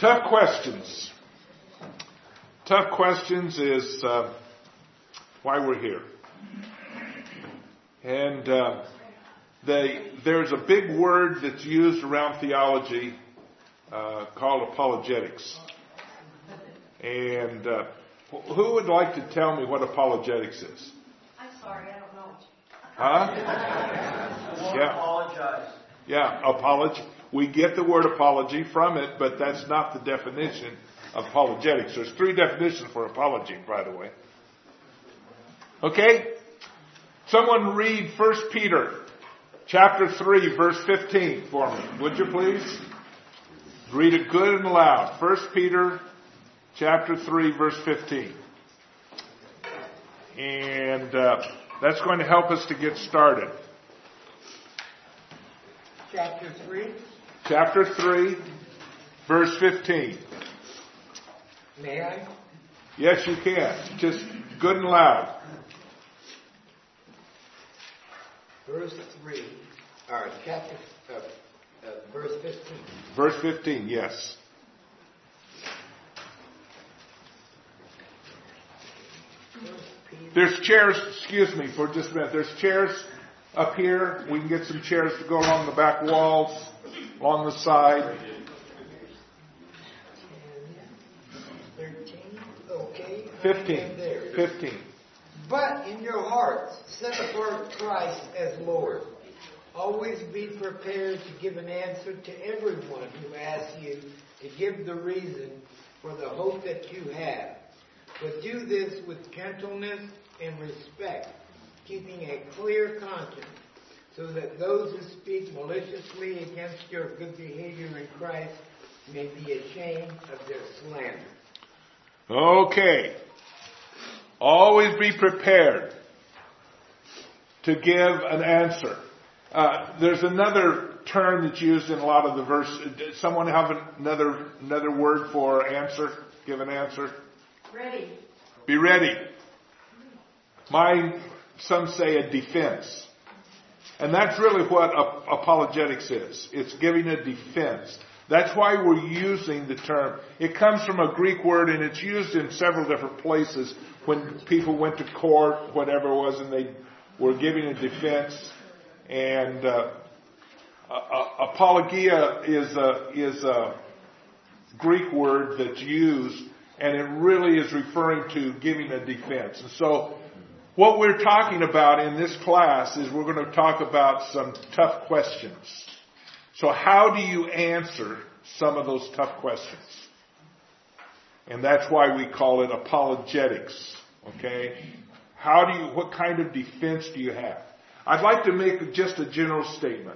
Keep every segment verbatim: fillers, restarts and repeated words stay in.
Tough questions. Tough questions is uh, why we're here. And uh, they, there's a big word that's used around theology uh, called apologetics. And uh, who would like to tell me what apologetics is? I'm sorry, I don't know. Huh? Yeah. Apologize. Yeah, apology. We get the word apology from it, but that's not the definition of apologetics. There's three definitions for apology, by the way. Okay? Someone read First Peter chapter three, verse fifteen for me. Would you please? Read it good and loud. First Peter chapter three, verse fifteen. And uh, that's going to help us to get started. Chapter three. Chapter three, verse fifteen. May I? Yes, you can. Just good and loud. Verse three, or chapter, uh, uh, verse fifteen. Verse fifteen, yes. There's chairs, excuse me for just a minute. There's chairs up here. We can get some chairs to go along the back walls, along the side. thirteen, okay. Fifteen. There. Fifteen. But in your hearts, set apart Christ as Lord. Always be prepared to give an answer to everyone who asks you to give the reason for the hope that you have. But do this with gentleness and respect, keeping a clear conscience, so that those who speak maliciously against your good behavior in Christ may be ashamed of their slander. Okay. Always be prepared to give an answer. Uh, there's another term that's used in a lot of the verses. Does someone have another another word for answer? Give an answer. Ready. Be ready. Mine, some say a defense. And that's really what apologetics is. It's giving a defense. That's why we're using the term. It comes from a Greek word and it's used in several different places when people went to court, whatever it was, and they were giving a defense. And uh, uh, apologia is a, is a Greek word that's used, and it really is referring to giving a defense. And so what we're talking about in this class is we're going to talk about some tough questions. So how do you answer some of those tough questions? And that's why we call it apologetics. Okay? How do you, what kind of defense do you have? I'd like to make just a general statement.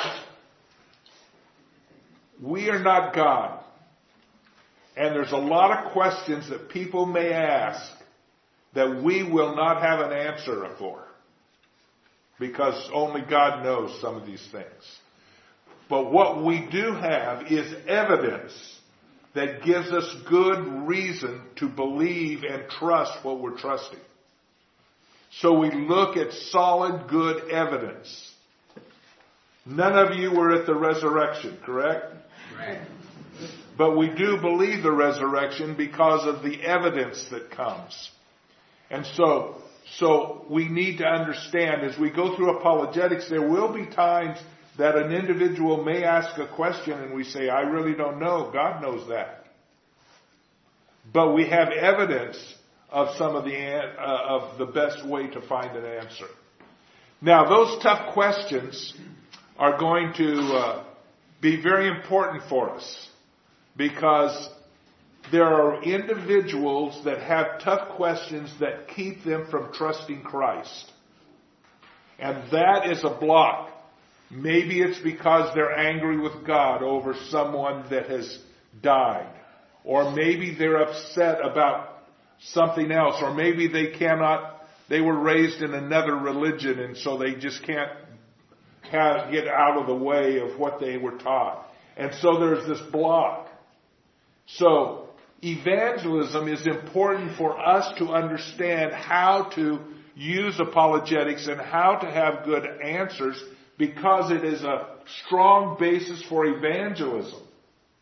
We are not God. And there's a lot of questions that people may ask that we will not have an answer for. Because only God knows some of these things. But what we do have is evidence that gives us good reason to believe and trust what we're trusting. So we look at solid, good evidence. None of you were at the resurrection, correct? Right. But we do believe the resurrection because of the evidence that comes. And so, so we need to understand as we go through apologetics, there will be times that an individual may ask a question and we say, I really don't know. God knows that. But we have evidence of some of the, uh, of the best way to find an answer. Now, those tough questions are going to uh, be very important for us because there are individuals that have tough questions that keep them from trusting Christ. And that is a block. Maybe it's because they're angry with God over someone that has died. Or maybe they're upset about something else. Or maybe they cannot, they were raised in another religion and so they just can't have, get out of the way of what they were taught. And so there's this block. So evangelism is important for us to understand how to use apologetics and how to have good answers because it is a strong basis for evangelism.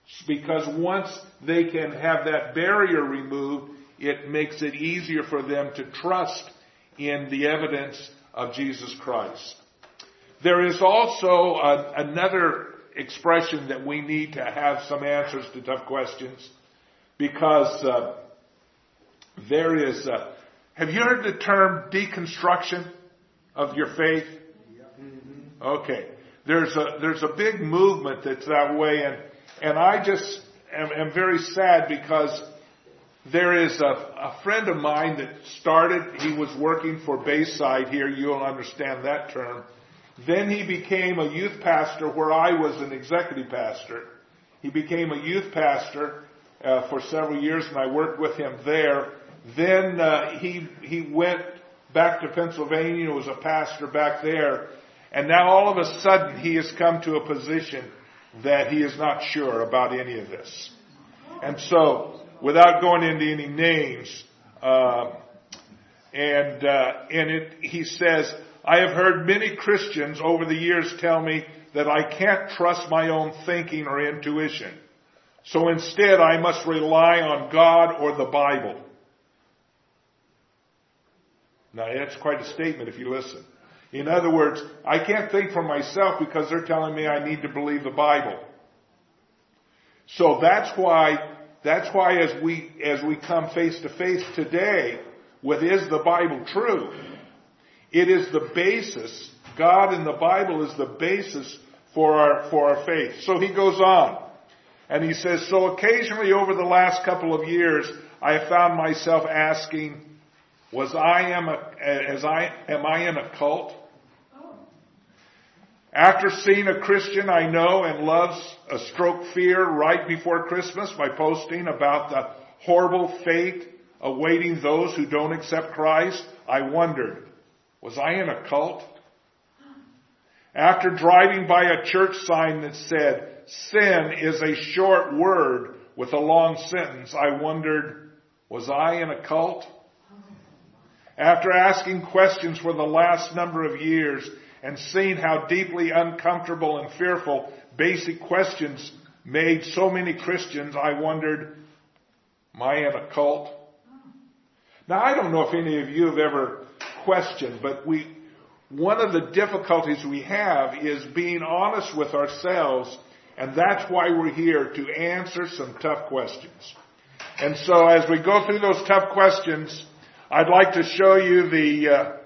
Because once they can have that barrier removed, it makes it easier for them to trust in the evidence of Jesus Christ. There is also a, another expression that we need to have some answers to tough questions, because uh, there is, uh, have you heard the term deconstruction of your faith? Okay. There's a, there's a big movement that's that way, and, and I just am, am very sad because there is a, a friend of mine that started, he was working for Bayside here, you'll understand that term. Then he became a youth pastor where I was an executive pastor. He became a youth pastor uh, for several years, and I worked with him there. Then uh, he he went back to Pennsylvania, was a pastor back there, and now all of a sudden he has come to a position that he is not sure about any of this. And so, without going into any names, uh, and uh, and it, he says, I have heard many Christians over the years tell me that I can't trust my own thinking or intuition. So instead, I must rely on God or the Bible. Now, that's quite a statement if you listen. In other words, I can't think for myself because they're telling me I need to believe the Bible. So that's why, that's why as we, as we come face to face today with is the Bible true? It is the basis, God and the Bible is the basis for our, for our faith. So he goes on, and he says, so occasionally over the last couple of years, I have found myself asking, was I am a, as I, am I in a cult? After seeing a Christian I know and loves a stroke fear right before Christmas by posting about the horrible fate awaiting those who don't accept Christ, I wondered, was I in a cult? After driving by a church sign that said, sin is a short word with a long sentence, I wondered, was I in a cult? After asking questions for the last number of years and seeing how deeply uncomfortable and fearful basic questions made so many Christians, I wondered, am I in a cult? Now, I don't know if any of you have ever questioned, but we, one of the difficulties we have is being honest with ourselves, and that's why we're here, to answer some tough questions. And so as we go through those tough questions, I'd like to show you the, uh,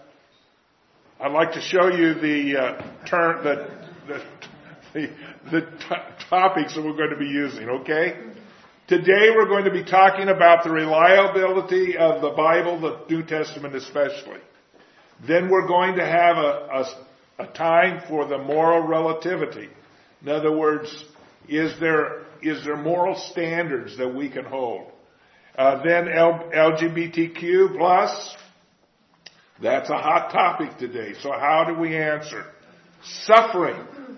I'd like to show you the uh, term, the, the, the, the t- topics that we're going to be using, okay? Today we're going to be talking about the reliability of the Bible, the New Testament especially. Then we're going to have a, a, a time for the moral relativity. In other words, is there, is there moral standards that we can hold? Uh, then L, L G B T Q plus. That's a hot topic today. So how do we answer? Suffering.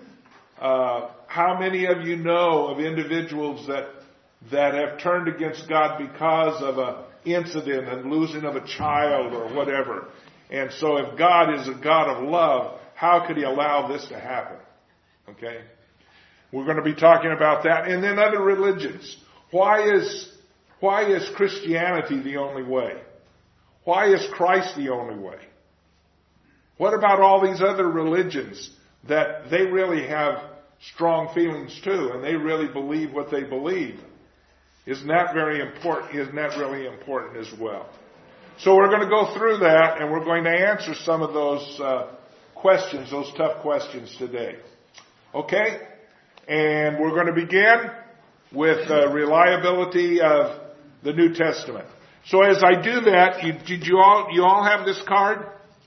Uh, how many of you know of individuals that that have turned against God because of an incident and losing of a child or whatever? And so if God is a God of love, how could he allow this to happen? Okay? We're going to be talking about that. And then other religions. Why is, why is Christianity the only way? Why is Christ the only way? What about all these other religions that they really have strong feelings too, and they really believe what they believe? Isn't that very important? Isn't that really important as well? So we're going to go through that, and we're going to answer some of those uh, questions, those tough questions today. Okay? And we're going to begin with uh, reliability of the New Testament. So as I do that, you, did you all you all have this card?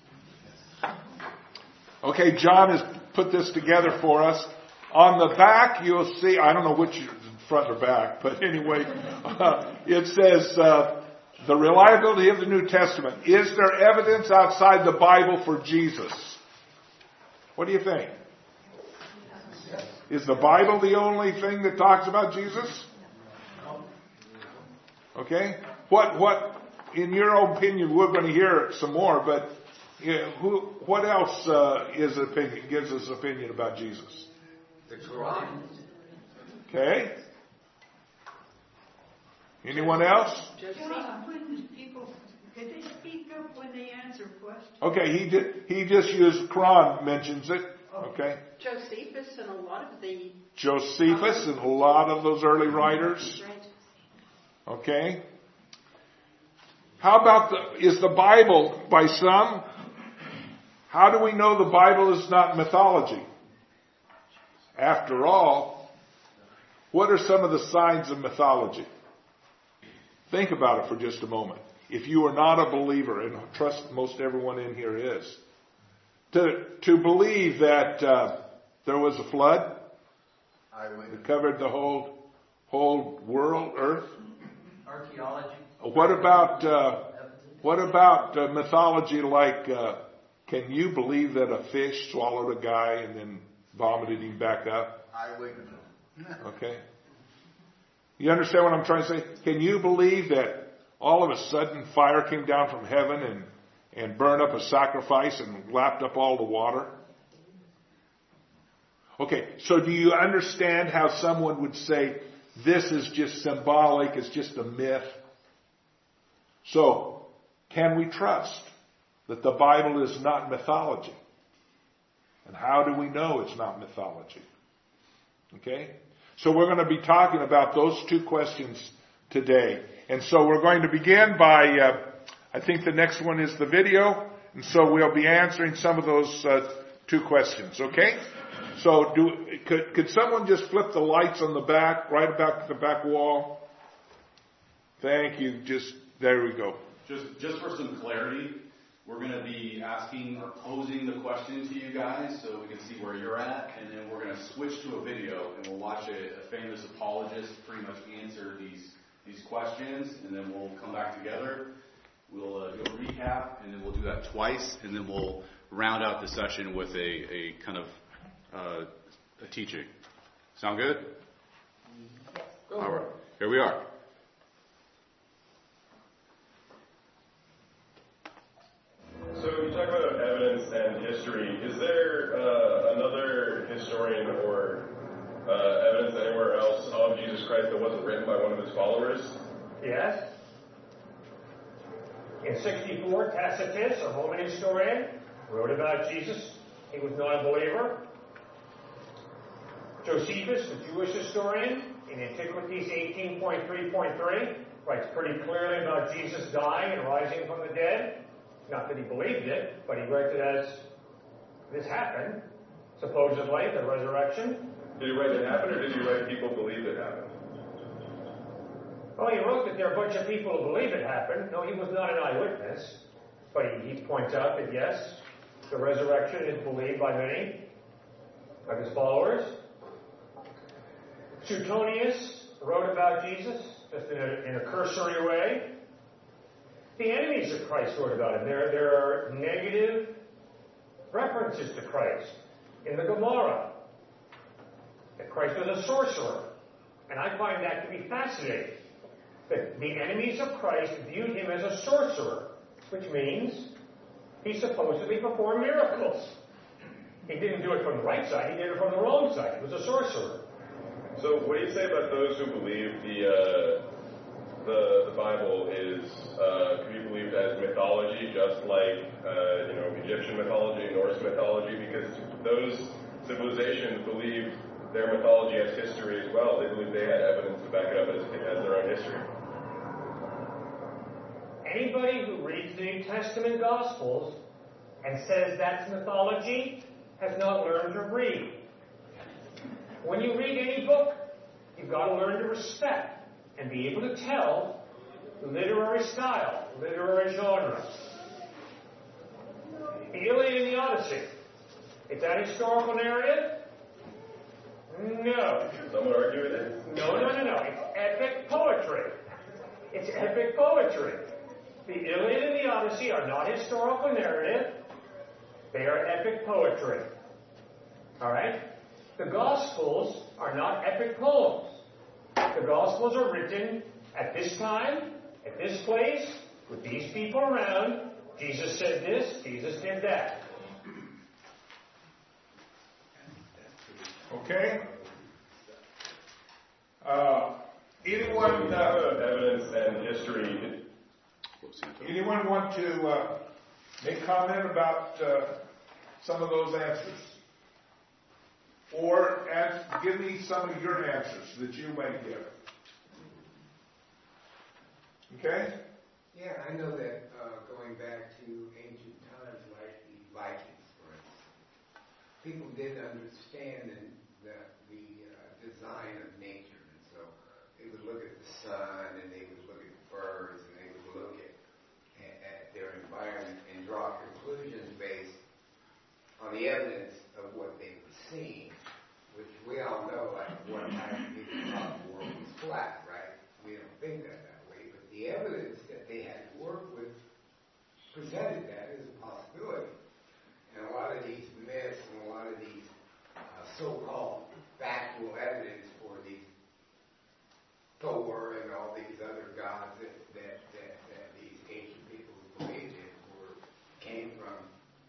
Okay, John has put this together for us. On the back, you'll see, I don't know which is front or back, but anyway, uh, it says, uh, the reliability of the New Testament. Is there evidence outside the Bible for Jesus? What do you think? Is the Bible the only thing that talks about Jesus? Okay? What, what, in your opinion, we're going to hear some more, but you know, who, what else uh, is opinion, gives us opinion about Jesus? The Quran. Okay? Anyone else? Yeah, when people, could they speak up when they answer questions? Okay, he did, he just used, Quran mentions it. Okay. Josephus and a lot of the... Josephus and a lot of those early writers. Okay. How about the, is the Bible by some? How do we know the Bible is not mythology? After all, what are some of the signs of mythology? Think about it for just a moment. If you are not a believer, and I trust most everyone in here is, to to believe that uh, there was a flood that covered the whole whole world, earth. Archaeology. What about uh, what about uh, mythology like? Uh, can you believe that a fish swallowed a guy and then vomited him back up? Eyewitness. Okay. You understand what I'm trying to say? Can you believe that all of a sudden fire came down from heaven and, and burned up a sacrifice and lapped up all the water? Okay, so do you understand how someone would say this is just symbolic, it's just a myth? So, can we trust that the Bible is not mythology? And how do we know it's not mythology? Okay? So we're going to be talking about those two questions today. And so we're going to begin by, uh, I think the next one is the video. And so we'll be answering some of those uh, two questions. Okay? So do, could, could someone just flip the lights on the back, right about the back wall? Thank you. Just, there we go. Just, just for some clarity, we're going to be asking or posing the question to you guys so we can see where you're at, and then we're going to switch to a video and we'll watch a, a famous apologist pretty much answer these these questions, and then we'll come back together. We'll uh, do a recap, and then we'll do that twice, and then we'll round out the session with a, a kind of uh, a teaching. Sound good? Go All right. Here we are. So you talk about evidence and history. Is there uh, another historian or uh, evidence anywhere else of Jesus Christ that wasn't written by one of his followers? Yes. In sixty-four, Tacitus, a Roman historian, wrote about Jesus. He was not a believer. Josephus, the Jewish historian, in Antiquities eighteen point three point three, writes pretty clearly about Jesus dying and rising from the dead. Not that he believed it, but he writes it as this happened, supposedly, the resurrection. Did he write it happened, or did he write people believe it happened? Well, he wrote that there are a bunch of people who believe it happened. No, he was not an eyewitness. But he, he points out that, yes, the resurrection is believed by many of his followers. Suetonius wrote about Jesus, just in a, in a cursory way. The enemies of Christ wrote about him. There, there are negative references to Christ in the Gemara. That Christ was a sorcerer. And I find that to be fascinating. That the enemies of Christ viewed him as a sorcerer, which means he supposedly performed miracles. He didn't do it from the right side, he did it from the wrong side. He was a sorcerer. So what do you say about those who believe the uh, the, the Bible is uh, can be believed as mythology, just like uh, you know Egyptian mythology, Norse mythology? Because those civilizations believed their mythology as history as well. They believed they had evidence to back it up as, as their own history. Anybody who reads the New Testament Gospels and says that's mythology has not learned to read. When you read any book, you've got to learn to respect and be able to tell literary style, literary genre. The Iliad and the Odyssey, it's that historical narrative? No. Some would argue it is. No, no, no, no. It's epic poetry. It's epic poetry. The Iliad and the Odyssey are not historical narrative. They are epic poetry. All right? The Gospels are not epic poems. The Gospels are written at this time, at this place, with these people around. Jesus said this, Jesus did that. Okay? Uh, anyone, uh, uh, evidence and history. anyone want to uh, make comment about uh, some of those answers? Or ask, give me some of your answers that you may give. Okay? Yeah, I know that uh, going back to ancient times, like the Vikings, for instance, people didn't understand the, the, the uh, design of nature, and so they would look at the sun, and they would look at the birds, and they would look at, at, at their environment and draw conclusions based on the evidence of what they were seeing, which we all know, like one time people thought the world was flat, right? We don't think that that way, but the evidence that they had to work with presented that as a possibility. And a lot of these myths and a lot of these uh, so-called factual evidence for these Thor and all these other gods that, that, that, that these ancient people believed in were, came from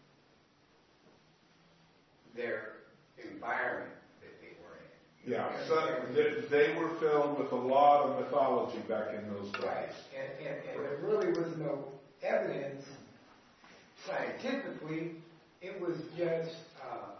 their environment that they were in. Yeah, so they, they were filled with a lot of mythology back in those days. Right, and, and, and there really was no evidence scientifically. It was just uh,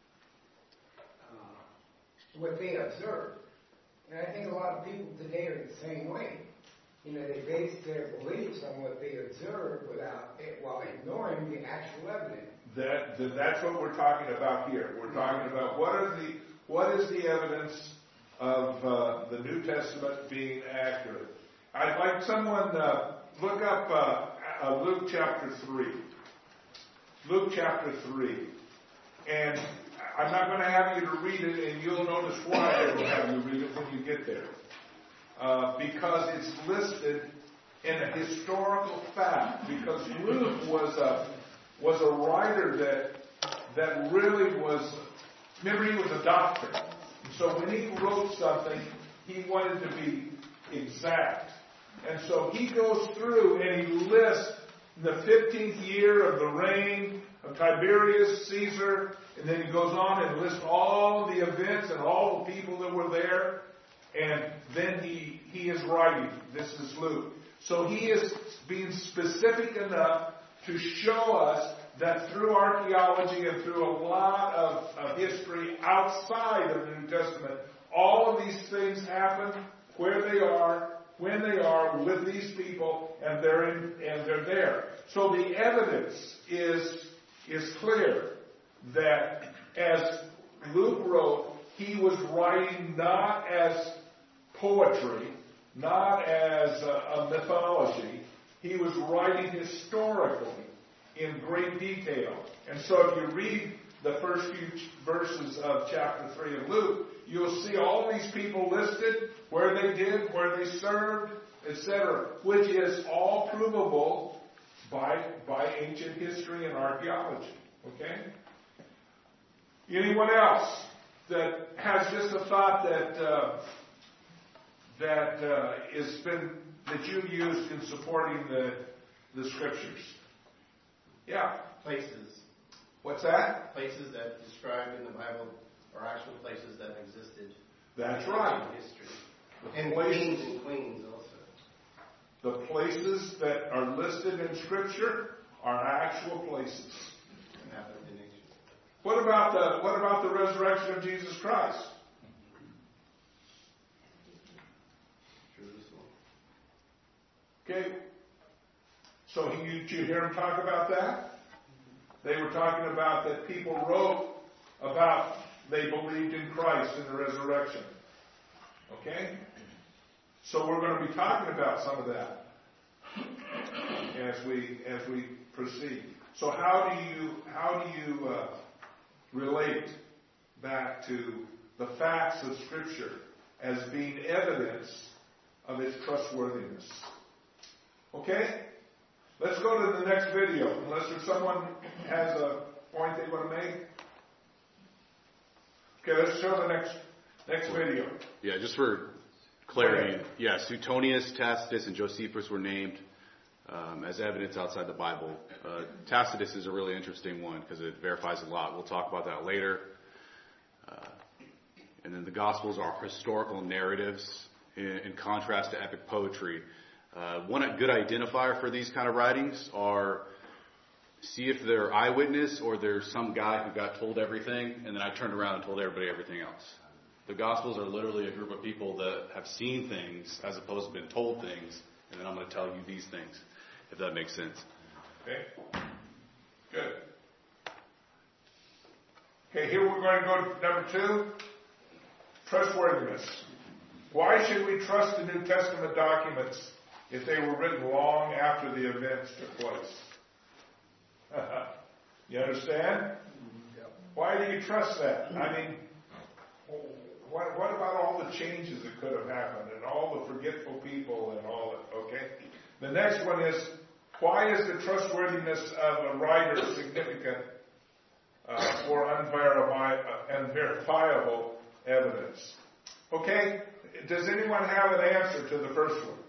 uh, what they observed. And I think a lot of people today are the same way. You know, they base their beliefs on what they observe without, while ignoring the actual evidence. That, that that's what we're talking about here. We're talking about what are the what is the evidence of uh, the New Testament being accurate. I'd like someone uh, look up uh, uh, Luke chapter three. Luke chapter three, and I'm not going to have you to read it, and you'll notice why I will have you read it when you get there, uh, because it's listed in a historical fact. Because Luke was a was a writer that that really was, remember he was a doctor. So when he wrote something, he wanted to be exact. And so he goes through and he lists the fifteenth year of the reign of Tiberius Caesar, and then he goes on and lists all of the events and all the people that were there, and then he, he is writing. This is Luke. So he is being specific enough to show us that through archaeology and through a lot of, of history outside of the New Testament, all of these things happen where they are, when they are, with these people, and they're in, and they're there. So the evidence is is clear that as Luke wrote, he was writing not as poetry, not as a, a mythology. He was writing historically in great detail. And so if you read the first few verses of chapter three of Luke, you'll see all these people listed, where they did, where they served, et cetera, which is all provable by, by ancient history and archaeology. Okay? Anyone else that has just a thought that uh, that uh, is been that you've used in supporting the the scriptures? Yeah. Places. What's that? Places that described in the Bible are actual places that existed. That's in right. History. The And places, kings and queens also. the places that are listed in Scripture are actual places. And happened in nature. What about the what about the resurrection of Jesus Christ? Jerusalem. Okay. So you, did you hear them talk about that? They were talking about that people wrote about they believed in Christ and the resurrection. Okay? So we're going to be talking about some of that as we as we proceed. So how do you how do you uh, relate back to the facts of Scripture as being evidence of its trustworthiness? Okay? Let's go to the next video, unless there's someone has a point they want to make. Okay, let's show the next next video. Yeah, just for clarity, yeah, Suetonius, Tacitus, and Josephus were named um, as evidence outside the Bible. Uh, Tacitus is a really interesting one because it verifies a lot. We'll talk about that later. Uh, and then the Gospels are historical narratives, in, in contrast to epic poetry. Uh, one good identifier for these kind of writings are see if they're eyewitness or there's some guy who got told everything, and then I turned around and told everybody everything else. The Gospels are literally a group of people that have seen things as opposed to been told things, and then I'm going to tell you these things, if that makes sense. Okay. Good. Okay, here we're going to go to number two. Trustworthiness. Why should we trust the New Testament documents if they were written long after the events took place? You understand? Why do you trust that? I mean, what, what about all the changes that could have happened and all the forgetful people and all that? Okay. The next one is, why is the trustworthiness of a writer significant uh, for unverifi- uh, unverifiable evidence? Okay. Does anyone have an answer to the first one?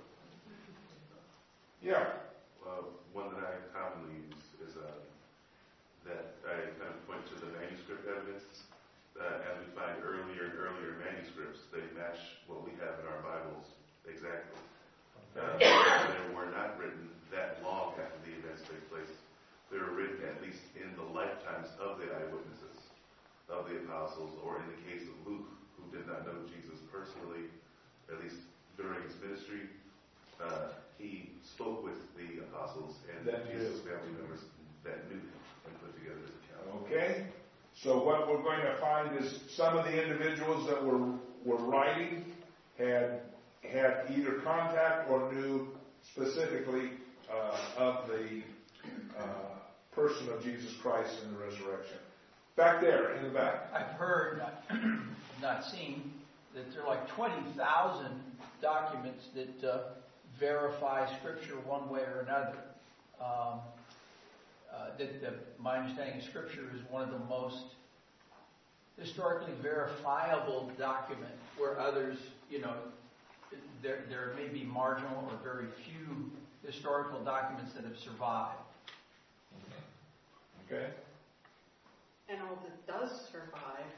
Yeah. Uh, one that I commonly use is uh, that I kind of point to the manuscript evidence. Uh, as we find earlier and earlier manuscripts, they match what we have in our Bibles exactly. Uh, they were not written that long after the events take place. They were written at least in the lifetimes of the eyewitnesses, of the apostles, or in the case of Luke, who did not know Jesus personally, at least during his ministry. Uh, he spoke with the apostles and that Jesus' family members that knew him and put together his account. Okay. So what we're going to find is some of the individuals that were were writing had had either contact or knew specifically uh, of the uh, person of Jesus Christ and the resurrection. Back there in the back. I've heard, not seen, that there are like twenty thousand documents that uh, verify Scripture one way or another. Um, uh, that the, my understanding of Scripture is one of the most historically verifiable document, where others, you know, there there may be marginal or very few historical documents that have survived. Okay. And all that does survive,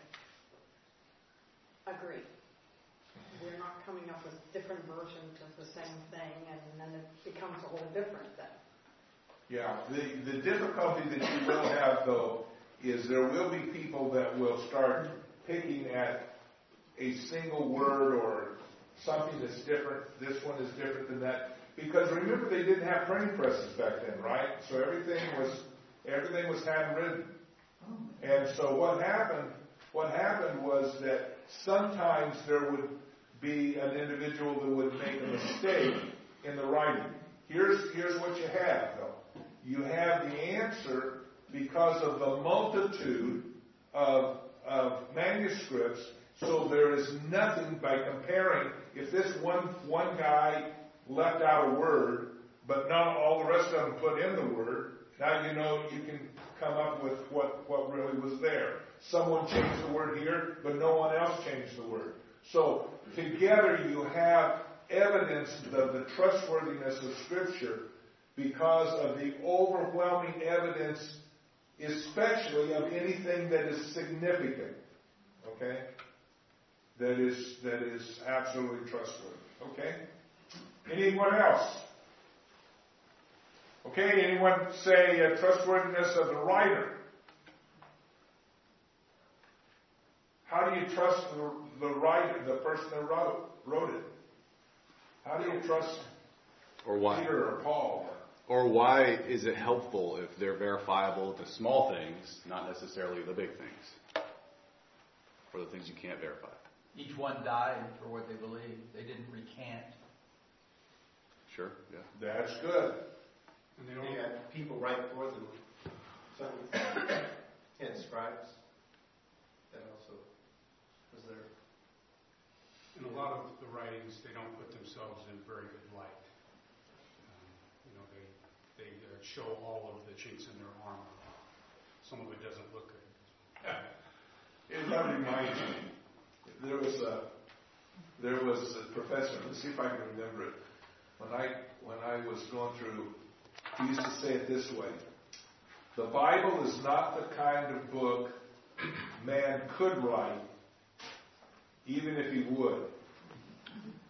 agree. We're not coming up with different versions of the same thing, and then it becomes a whole different thing. Yeah. The, the difficulty that you will have, though, is there will be people that will start picking at a single word or something that's different. This one is different than that. Because remember, they didn't have printing presses back then, right? So everything was everything was handwritten. And so what happened, what happened was that sometimes there would be an individual that would make a mistake in the writing. Here's, here's what you have, though. You have the answer because of the multitude of, of manuscripts, so there is nothing by comparing. If this one, one guy left out a word, but not all the rest of them put in the word, now you know you can come up with what, what really was there. Someone changed the word here, but no one else changed the word. So together you have evidence of the trustworthiness of Scripture because of the overwhelming evidence, especially of anything that is significant. Okay? That is that is absolutely trustworthy. Okay? Anyone else? Okay, anyone say uh, trustworthiness of the writer? How do you trust the, the writer, the person that wrote, wrote it? How do you trust or why? Peter or Paul? Or why is it helpful if they're verifiable, the small things, not necessarily the big things, or the things you can't verify? Each one died for what they believed. They didn't recant. Sure, yeah. That's good. And they only had people right for them. Some ten scribes. That also was there. In a lot of the writings, they don't put themselves in very good light. Um, you know, they they uh, show all of the chinks in their armor. Some of it doesn't look good. It that reminds me. There was a there was a professor. Let's see if I can remember it. When I when I was going through, he used to say it this way: the Bible is not the kind of book man could write, even if he would.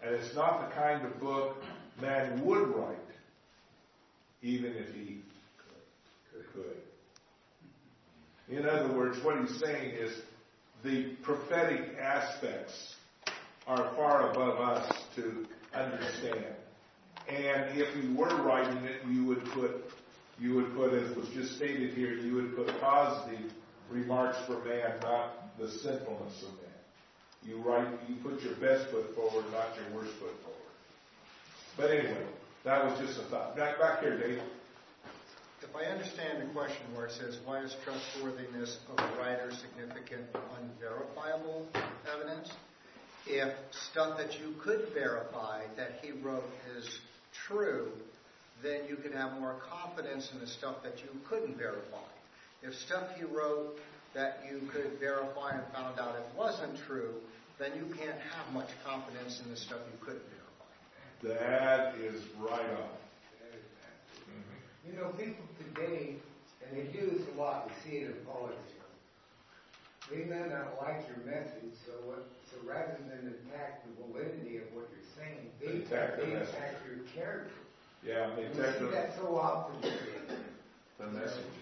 And it's not the kind of book man would write, even if he could. In other words, what he's saying is the prophetic aspects are far above us to understand. And if you were writing it, you would put, you would put, as was just stated here, you would put positive remarks for man, not the sinfulness of man. You write, you put your best foot forward, not your worst foot forward. But anyway, that was just a thought. Back, back here, Dave. If I understand the question where it says, why is trustworthiness of a writer significant unverifiable evidence? If stuff that you could verify that he wrote is true, then you could have more confidence in the stuff that you couldn't verify. If stuff he wrote that you could verify and found out it wasn't true, then you can't have much confidence in the stuff you couldn't verify. That is right on. You know, people today, and they do this a lot, we see it in politics. They may not like your message, so what, so rather than attack the validity of what you're saying, they, they attack, they the attack your character. Yeah, they and attack we see the, that so often today. The message.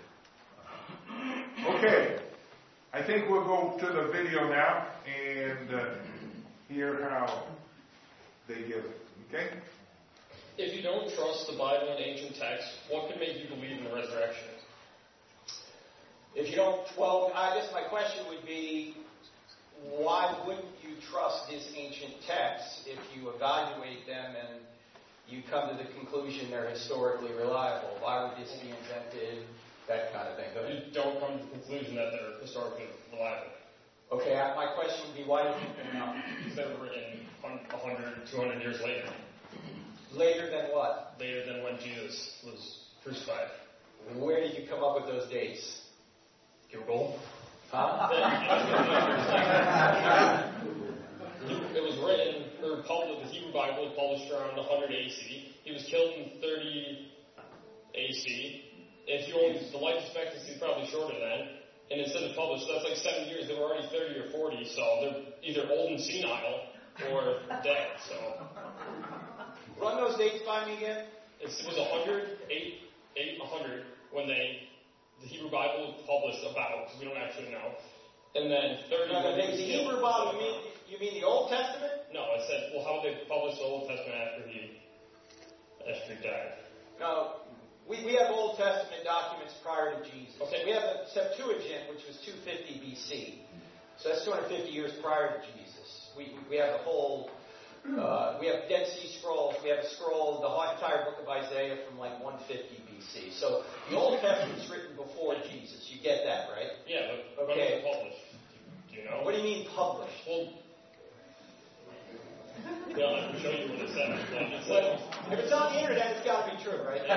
Okay, I think we'll go to the video now and uh, hear how they give it. Okay? If you don't trust the Bible and ancient texts, what can make you believe in the resurrection? If you don't, well, I guess my question would be, why wouldn't you trust these ancient texts if you evaluate them and you come to the conclusion they're historically reliable? Why would this be invented? That kind of thing. Go ahead. You don't come to the conclusion that they're historically reliable. Okay, my question would be, why do you think they're not? Because they were written one hundred, two hundred years later. Later than what? Later than when Jesus was crucified. Where did you come up with those dates? Google. Huh? It was written, or published, the Hebrew Bible was published around one hundred A C. He was killed in thirty A C. If you only, the life expectancy is probably shorter then, and instead of published, so that's like seven years. They were already thirty or forty, so they're either old and senile or dead. So run those dates by me again. It's, it was one hundred, eight, eight, one hundred when they the Hebrew Bible was published about, because we don't actually know. And then thirty. No, no, the, the Hebrew Bible. You mean you mean the Old Testament? No, I said, well, how would they publish the Old Testament after he after he died? No. We, we have Old Testament documents prior to Jesus. Okay. We have the Septuagint, which was two fifty B C. So that's two hundred fifty years prior to Jesus. We, we have the whole, uh, we have Dead Sea Scrolls. We have a scroll, the whole entire book of Isaiah from like one fifty B C. So the Old Testament's written before Jesus. You get that, right? Yeah, but okay. When was it published? Do you know? What do you mean published? Well, yeah, I can show you what it says. Like, it's well, like, if it's on the internet, it's got to be true, right?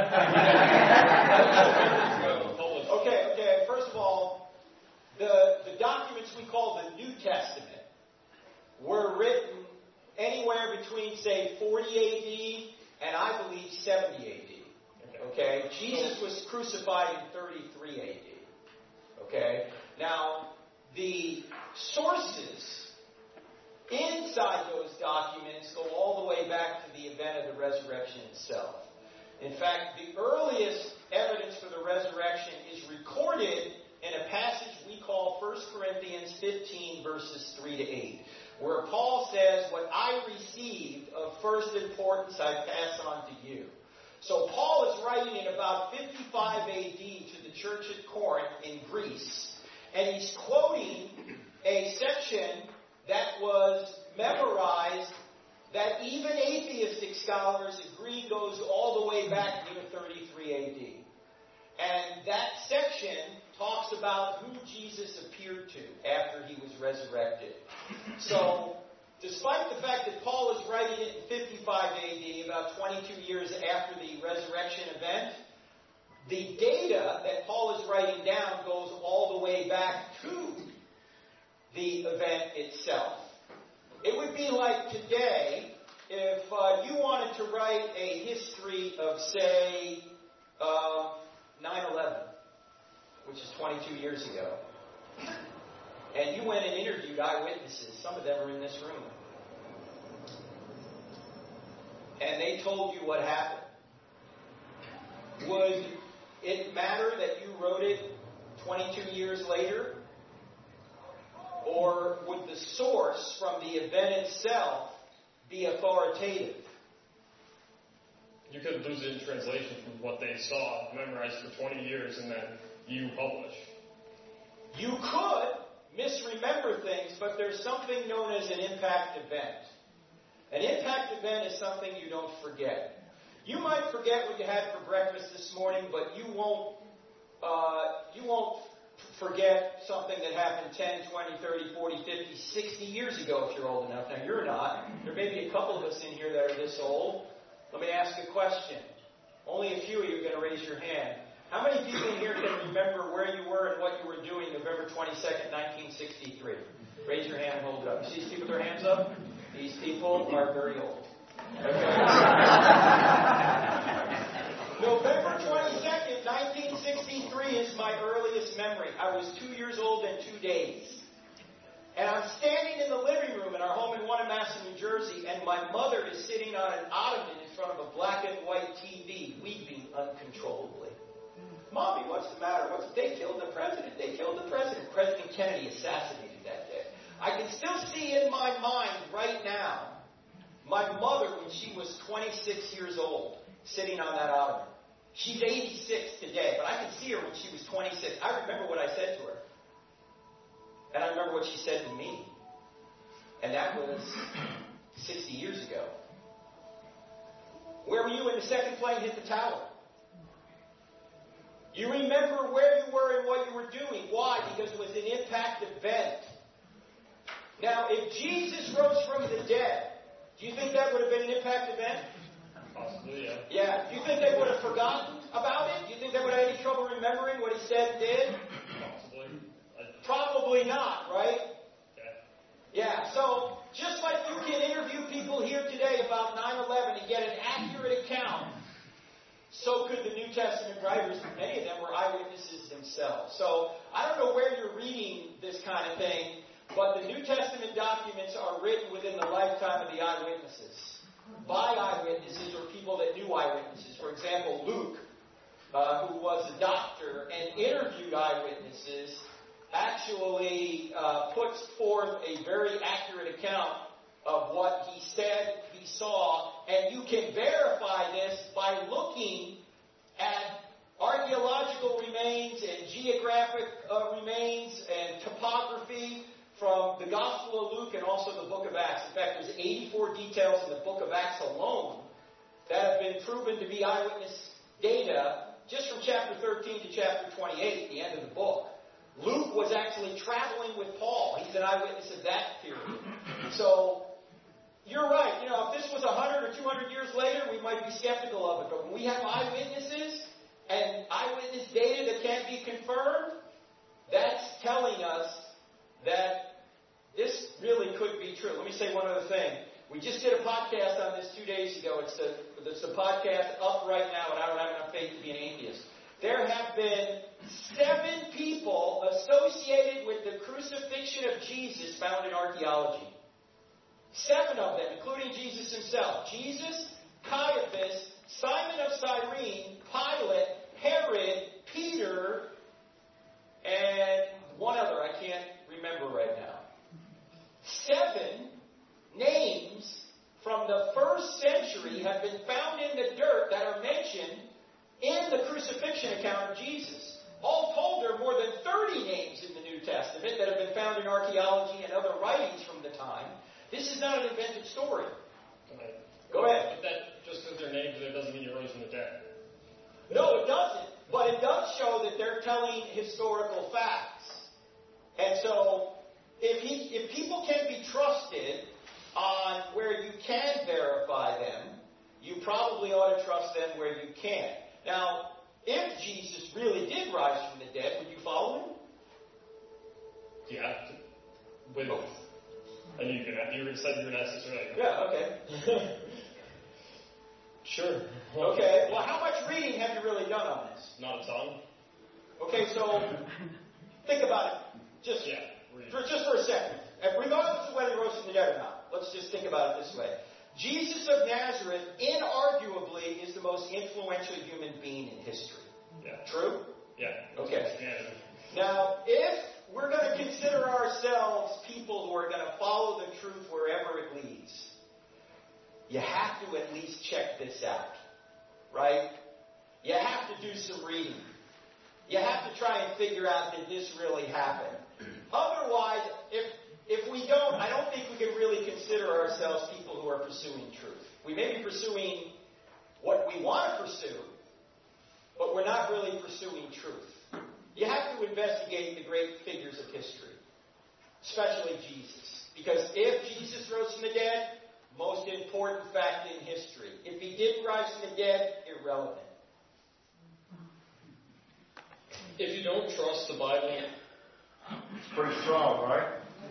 okay, okay. First of all, the the documents we call the New Testament were written anywhere between, say, forty A D and I believe seventy A D. Okay? Jesus was crucified in thirty-three A D. Okay? Now, the sources inside those documents go all the way back to the event of the resurrection itself. In fact, the earliest evidence for the resurrection is recorded in a passage we call First Corinthians fifteen, verses three to eight, where Paul says, what I received of first importance I pass on to you. So Paul is writing in about fifty-five A D to the church at Corinth in Greece, and he's quoting a section that was memorized that even atheistic scholars agree goes all the way back to thirty-three A D. And that section talks about who Jesus appeared to after he was resurrected. So, despite the fact that Paul is writing it in fifty-five A D, about twenty-two years after the resurrection event, the data that Paul is writing down goes all the way back to the event itself. It would be like today if uh, you wanted to write a history of, say, uh, nine eleven, which is twenty-two years ago, and you went and interviewed eyewitnesses. Some of them are in this room. and they told you what happened, would it matter that you wrote it twenty-two years later? Or would the source from the event itself be authoritative? You could lose it in translation from what they saw, memorized for twenty years, and then you publish. You could misremember things, but there's something known as an impact event. An impact event is something you don't forget. You might forget what you had for breakfast this morning, but you won't, uh, you won't forget something that happened ten, twenty, thirty, forty, fifty, sixty years ago if you're old enough. Now, you're not. There may be a couple of us in here that are this old. Let me ask a question. Only a few of you are going to raise your hand. How many people in here can remember where you were and what you were doing November twenty-second, nineteen sixty-three? Raise your hand and hold it up. You see these people with their hands up? These people are very old. Okay. November twenty-second, nineteen sixty-three is my earliest memory. I was two years old and two days. And I'm standing in the living room in our home in Wanamassett, New Jersey, and my mother is sitting on an ottoman in front of a black and white T V, weeping uncontrollably. Mommy, what's the matter? What's they killed the president? They killed the president. President Kennedy assassinated that day. I can still see in my mind right now my mother when she was twenty-six years old, sitting on that ottoman. She's eighty-six today, but I can see her when she was twenty-six. I remember what I said to her. And I remember what she said to me. And that was sixty years ago. Where were you when the second plane hit the tower? You remember where you were and what you were doing. Why? Because it was an impact event. Now, if Jesus rose from the dead, do you think that would have been an impact event? Possibly, yeah. Yeah. Do you think they would have forgotten about it? Do you think they would have any trouble remembering what he said and did? Possibly. Probably not, right? Okay. Yeah, so just like you can interview people here today about nine eleven and get an accurate account, so could the New Testament writers. Many of them were eyewitnesses themselves. So I don't know where you're reading this kind of thing, but the New Testament documents are written within the lifetime of the eyewitnesses. By eyewitnesses or people that knew eyewitnesses. For example, Luke, uh, who was a doctor and interviewed eyewitnesses, actually uh, puts forth a very accurate account of what he said he saw, and you can verify this by looking at archaeological remains and geographic uh, remains and topography from the Gospel of Luke and also the Book of Acts. In fact, there's eighty-four details in the Book of Acts alone that have been proven to be eyewitness data just from chapter thirteen to chapter twenty-eight, the end of the book. Luke was actually traveling with Paul. He's an eyewitness of that period. So, you're right. You know, if this was one hundred or two hundred years later, we might be skeptical of it. But when we have eyewitnesses and eyewitness data that can't be confirmed, that's telling us that this really could be true. Let me say one other thing. We just did a podcast on this two days ago. It's the, it's the podcast up right now, and I don't have enough faith to be an atheist. There have been seven people associated with the crucifixion of Jesus found in archaeology. Seven of them, including Jesus himself. Jesus, Caiaphas, Simon of Cyrene, Pilate, Herod, Peter, and one other I can't remember right now. Seven names from the first century have been found in the dirt that are mentioned in the crucifixion account of Jesus. All told, there are more than thirty names in the New Testament that have been found in archaeology and other writings from the time. This is not an invented story. Go ahead. But that, just because they're names, that doesn't mean you rose from the dead. No, it doesn't. But it does show that they're telling historical facts. And so, if, he, if people can be trusted on where you can verify them, you probably ought to trust them where you can't. Now, if Jesus really did rise from the dead, would you follow him? Yeah. With, and you can you said you were going to ask this earlier. Yeah, okay. Sure. Okay, well, how much reading have you really done on this? Not a ton. Okay, so think about it. Just, yeah, for, just for a second. Regardless of whether he rose from the dead or not, let's just think about it this way. Jesus of Nazareth, inarguably, is the most influential human being in history. Yeah. True? Yeah. Okay. Yeah. Now, if we're going to consider ourselves people who are going to follow the truth wherever it leads, you have to at least check this out. Right? You have to do some reading. You have to try and figure out, did this really happen? Otherwise, if if we don't, I don't think we can really consider ourselves people who are pursuing truth. We may be pursuing what we want to pursue, but we're not really pursuing truth. You have to investigate the great figures of history, especially Jesus. Because if Jesus rose from the dead, most important fact in history. If he didn't rise from the dead, irrelevant. If you don't trust the Bible, it's pretty strong, right?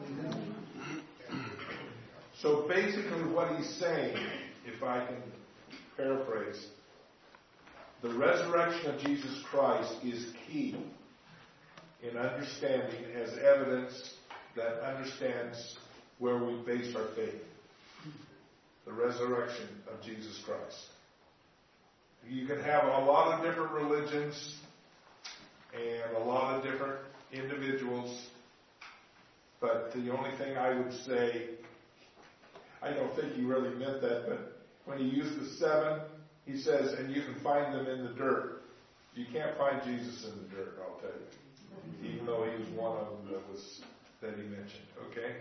So basically what he's saying, if I can paraphrase, the resurrection of Jesus Christ is key in understanding as evidence that understands where we base our faith. The resurrection of Jesus Christ. You can have a lot of different religions and a lot of different individuals, but the only thing I would say, I don't think he really meant that, but when he used the seven, he says, and you can find them in the dirt. You can't find Jesus in the dirt, I'll tell you. Even though he was one of them that was that he mentioned. Okay?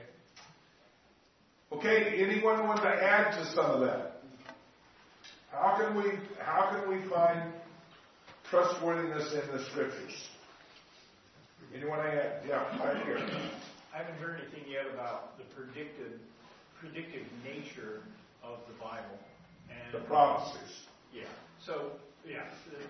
Okay, anyone want to add to some of that? How can we how can we find trustworthiness in the scriptures? Anyone add? Yeah, right here. I haven't heard anything yet about the predicted predictive nature of the Bible and the prophecies. Yeah. So yeah.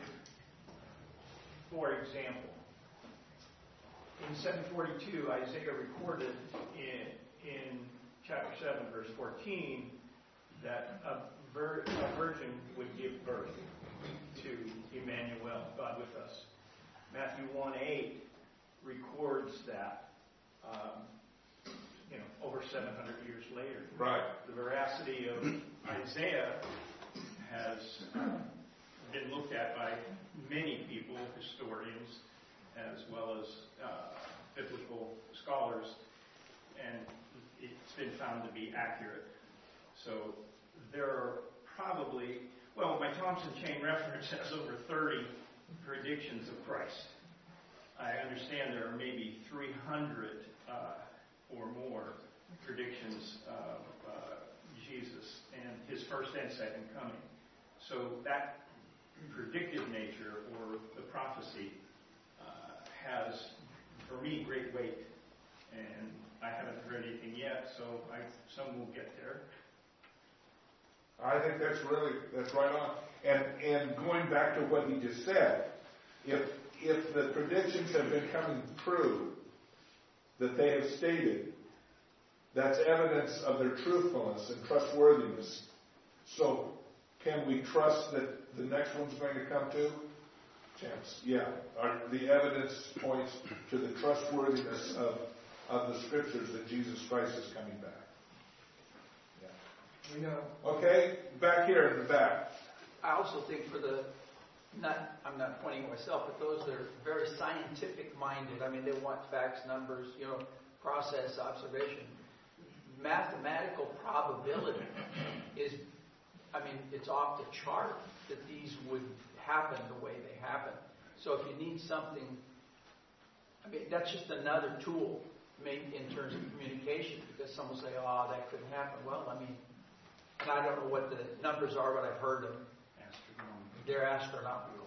For example, in seven forty-two, Isaiah recorded in in chapter seven, verse fourteen, that a, vir- a virgin would give birth to Emmanuel, God with us. Matthew one eight records that, um, you know, over seven hundred years later. Right. The veracity of Isaiah has uh, been looked at by many people, historians, as well as uh, biblical scholars, and it's been found to be accurate. So there are probably, well, my Thompson chain reference has over thirty predictions of Christ. I understand there are maybe three hundred uh, or more predictions of uh, Jesus and his first and second coming. So that predictive nature or the prophecy uh, has, for me, great weight. And I haven't heard anything yet, so I, some will get there. I think that's really, that's right on. And and going back to what he just said, if if the predictions have been coming true that they have stated, that's evidence of their truthfulness and trustworthiness. So can we trust that the next one's going to come too? Chance, yeah. Our, the evidence points to the trustworthiness of of the scriptures that Jesus Christ is coming back. We know. Okay, back here in the back. I also think for the, not, I'm not pointing at myself, but those that are very scientific minded, I mean, they want facts, numbers, you know, process, observation. Mathematical probability is, I mean, it's off the chart that these would happen the way they happen. So if you need something, I mean, that's just another tool made in terms of communication, because some will say, oh, that couldn't happen. Well, I mean, and I don't know what the numbers are, but I've heard them. Astronomical. They're astronomical.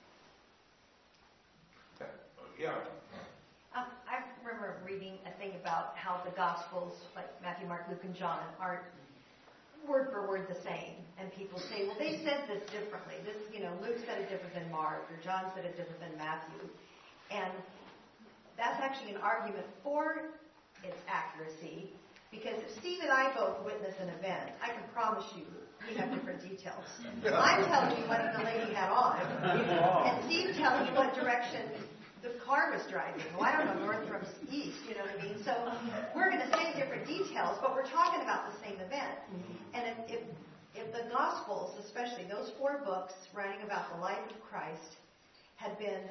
Yeah. Um, I remember reading a thing about how the Gospels, like Matthew, Mark, Luke, and John, aren't word for word the same. And people say, well, they said this differently. This, you know, Luke said it different than Mark, or John said it different than Matthew. And that's actually an argument for its accuracy. Because if Steve and I both witness an event, I can promise you we have different details. I'm telling you what the lady had on, and Steve's telling you what direction the car was driving. Well, I don't know north from east, you know what I mean? So we're going to say different details, but we're talking about the same event. And if, if, if the Gospels, especially those four books writing about the life of Christ, had been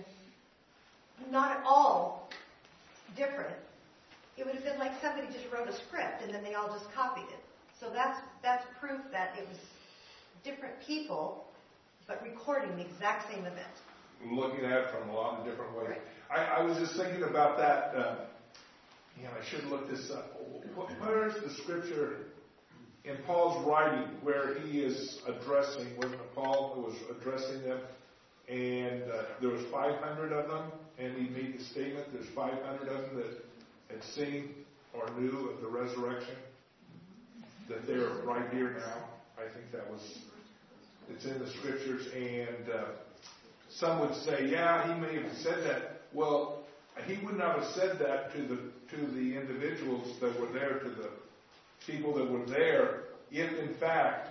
not at all different, it would have been like somebody just wrote a script and then they all just copied it. So that's that's proof that it was different people, but recording the exact same event. Looking at it from a lot of different ways. Right. I, I was just thinking about that. Uh, you know, I should look this up. Where is the scripture in Paul's writing where he is addressing, wasn't it Paul who was addressing them? And uh, there was five hundred of them, and he made the statement, there's five hundred of them that had seen or knew of the resurrection, that they're right here now. I think that was, it's in the scriptures, and uh, some would say, yeah, he may have said that. Well, he would not have said that to the to the individuals that were there, to the people that were there, if in fact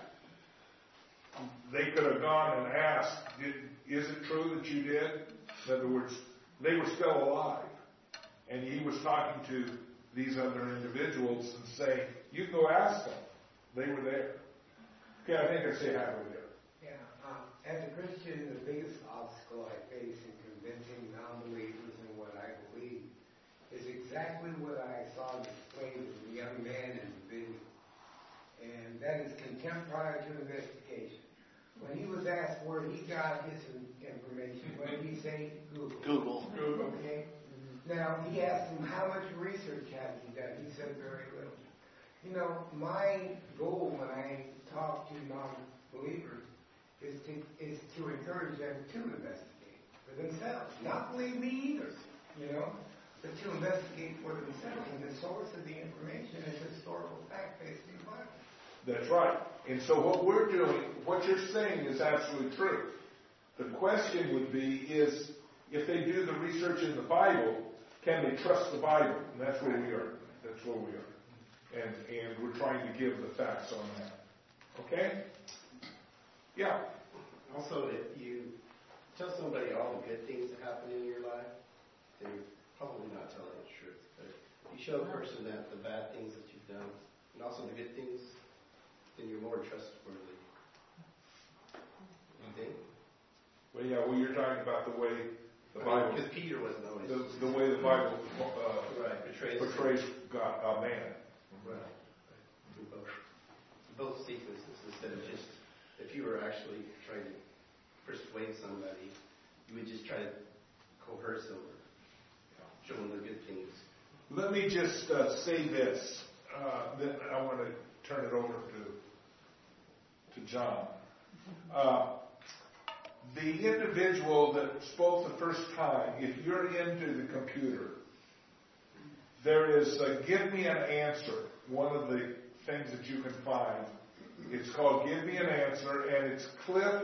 they could have gone and asked, did, is it true that you did? In other words, they were still alive. And he was talking to these other individuals and saying, you can go ask them. They were there. Okay, I think I say halfway there. Yeah. Um, as a Christian, the biggest obstacle I face in convincing non-believers in what I believe is exactly what I saw displayed with the young man in the video. And that is contempt prior to investigation. When he was asked where he got his information, what did he say? Google. Google. Google. Okay. Mm-hmm. Now, he asked him how much research had he done. He said very little. You know, my goal when I talk to non-believers is to is to encourage them to investigate for themselves. Not believe me either, you know, but to investigate for themselves. And the source of the information is historical fact based in the Bible. That's right. And so what we're doing, what you're saying is absolutely true. The question would be is, if they do the research in the Bible, can they trust the Bible? And that's where we are. That's where we are. And and we're trying to give the facts on that. Okay? Yeah. Also, if you tell somebody all the good things that happen in your life, they're probably not telling the truth. But if you show a person that the bad things that you've done, and also the good things, then you're more trustworthy. You think? Well, yeah, well, you're talking about the way the Bible... Because Peter wasn't always... The, the way the Bible uh, right, portrays, portrays God, a uh, man. Right. Both, both sequences, instead of just, if you were actually trying to persuade somebody, you would just try to coerce them, show them the good things. Let me just uh, say this, uh, then I want to turn it over to, to John. Uh, the individual that spoke the first time, if you're into the computer, there is a Give Me an Answer, one of the things that you can find. It's called Give Me an Answer, and it's Cliff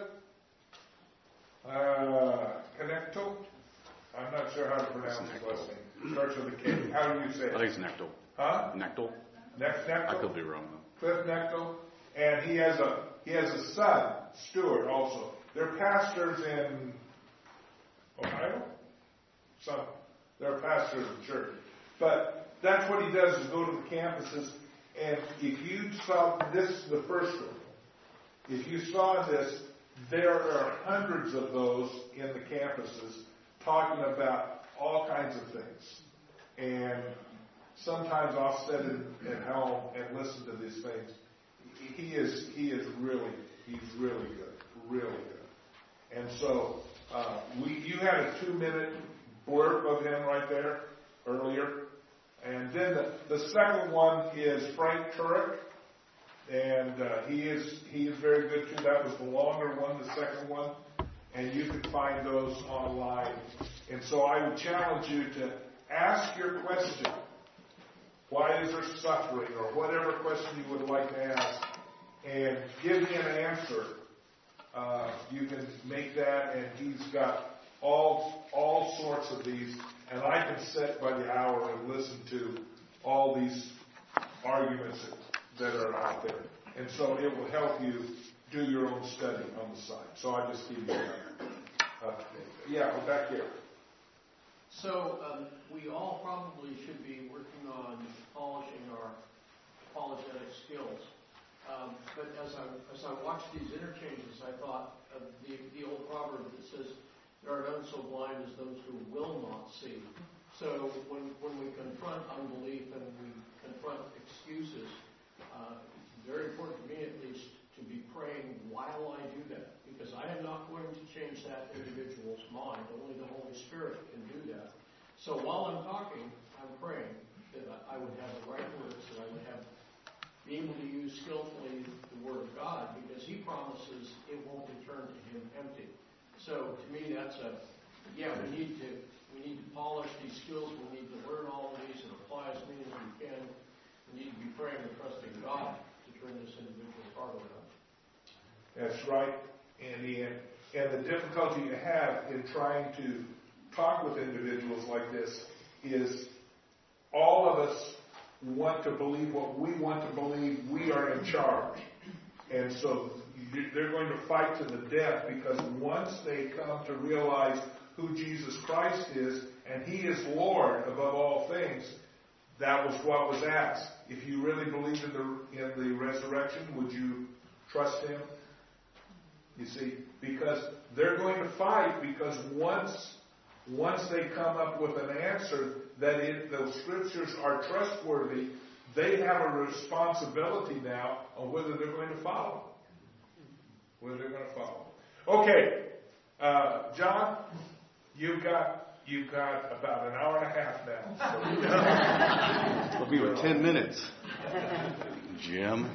uh, Connecto. I'm not sure how to pronounce his last name. It starts with a K. How do you say it? I think it's Nectal. Huh? Nectal. Next Nectal? I could be wrong though. Cliff Nectal. And he has a he has a son, Stuart, also. They're pastors in Ohio? Some. They're pastors of the church. But that's what he does, is go to the campuses. And if you saw, this is the first one. If you saw this, there are hundreds of those in the campuses talking about all kinds of things. And sometimes I'll sit in, at home and listen to these things. He is he is really, he's really good, really good. And so uh, we you had a two-minute blurb of him right there earlier. And then the, the second one is Frank Turek. And uh, he is he is very good too. That was the longer one, the second one. And you can find those online. And so I would challenge you to ask your question. Why is there suffering? Or whatever question you would like to ask. And give me an answer. Uh, you can make that, and he's got all all sorts of these. And I can sit by the hour and listen to all these arguments that, that are out there. And so it will help you do your own study on the side. So I just give you that. Uh, yeah, go back here. So um, we all probably should be working on polishing our apologetic skills. Um, but as I as I watched these interchanges, I thought of the the old proverb that says, "There are none so blind as those who will not see." So when when we confront unbelief and we confront excuses, uh, it's very important to me, at least, to be praying while I do that, because I am not going to change that individual's mind. Only the Holy Spirit can do that. So while I'm talking, I'm praying that I would have the right words, that I would have be able to use skillfully the Word of God, because He promises it won't return to Him empty. So to me, that's a yeah. We need to we need to polish these skills. We need to learn all of these and apply as many as we can. We need to be praying and trusting God to turn this individual's heart around. That's right, Andy. And, and the difficulty you have in trying to talk with individuals like this is all of us want to believe what we want to believe. We are in charge. And so they're going to fight to the death, because once they come to realize who Jesus Christ is, and He is Lord above all things, that was what was asked. If you really believe in the, in the resurrection, would you trust Him? You see, because they're going to fight, because once once they come up with an answer that it, the Scriptures are trustworthy, they have a responsibility now on whether they're going to follow. Whether they're going to follow. Okay, uh, John, you've got you've got about an hour and a half now. So. We'll be with ten minutes, Jim.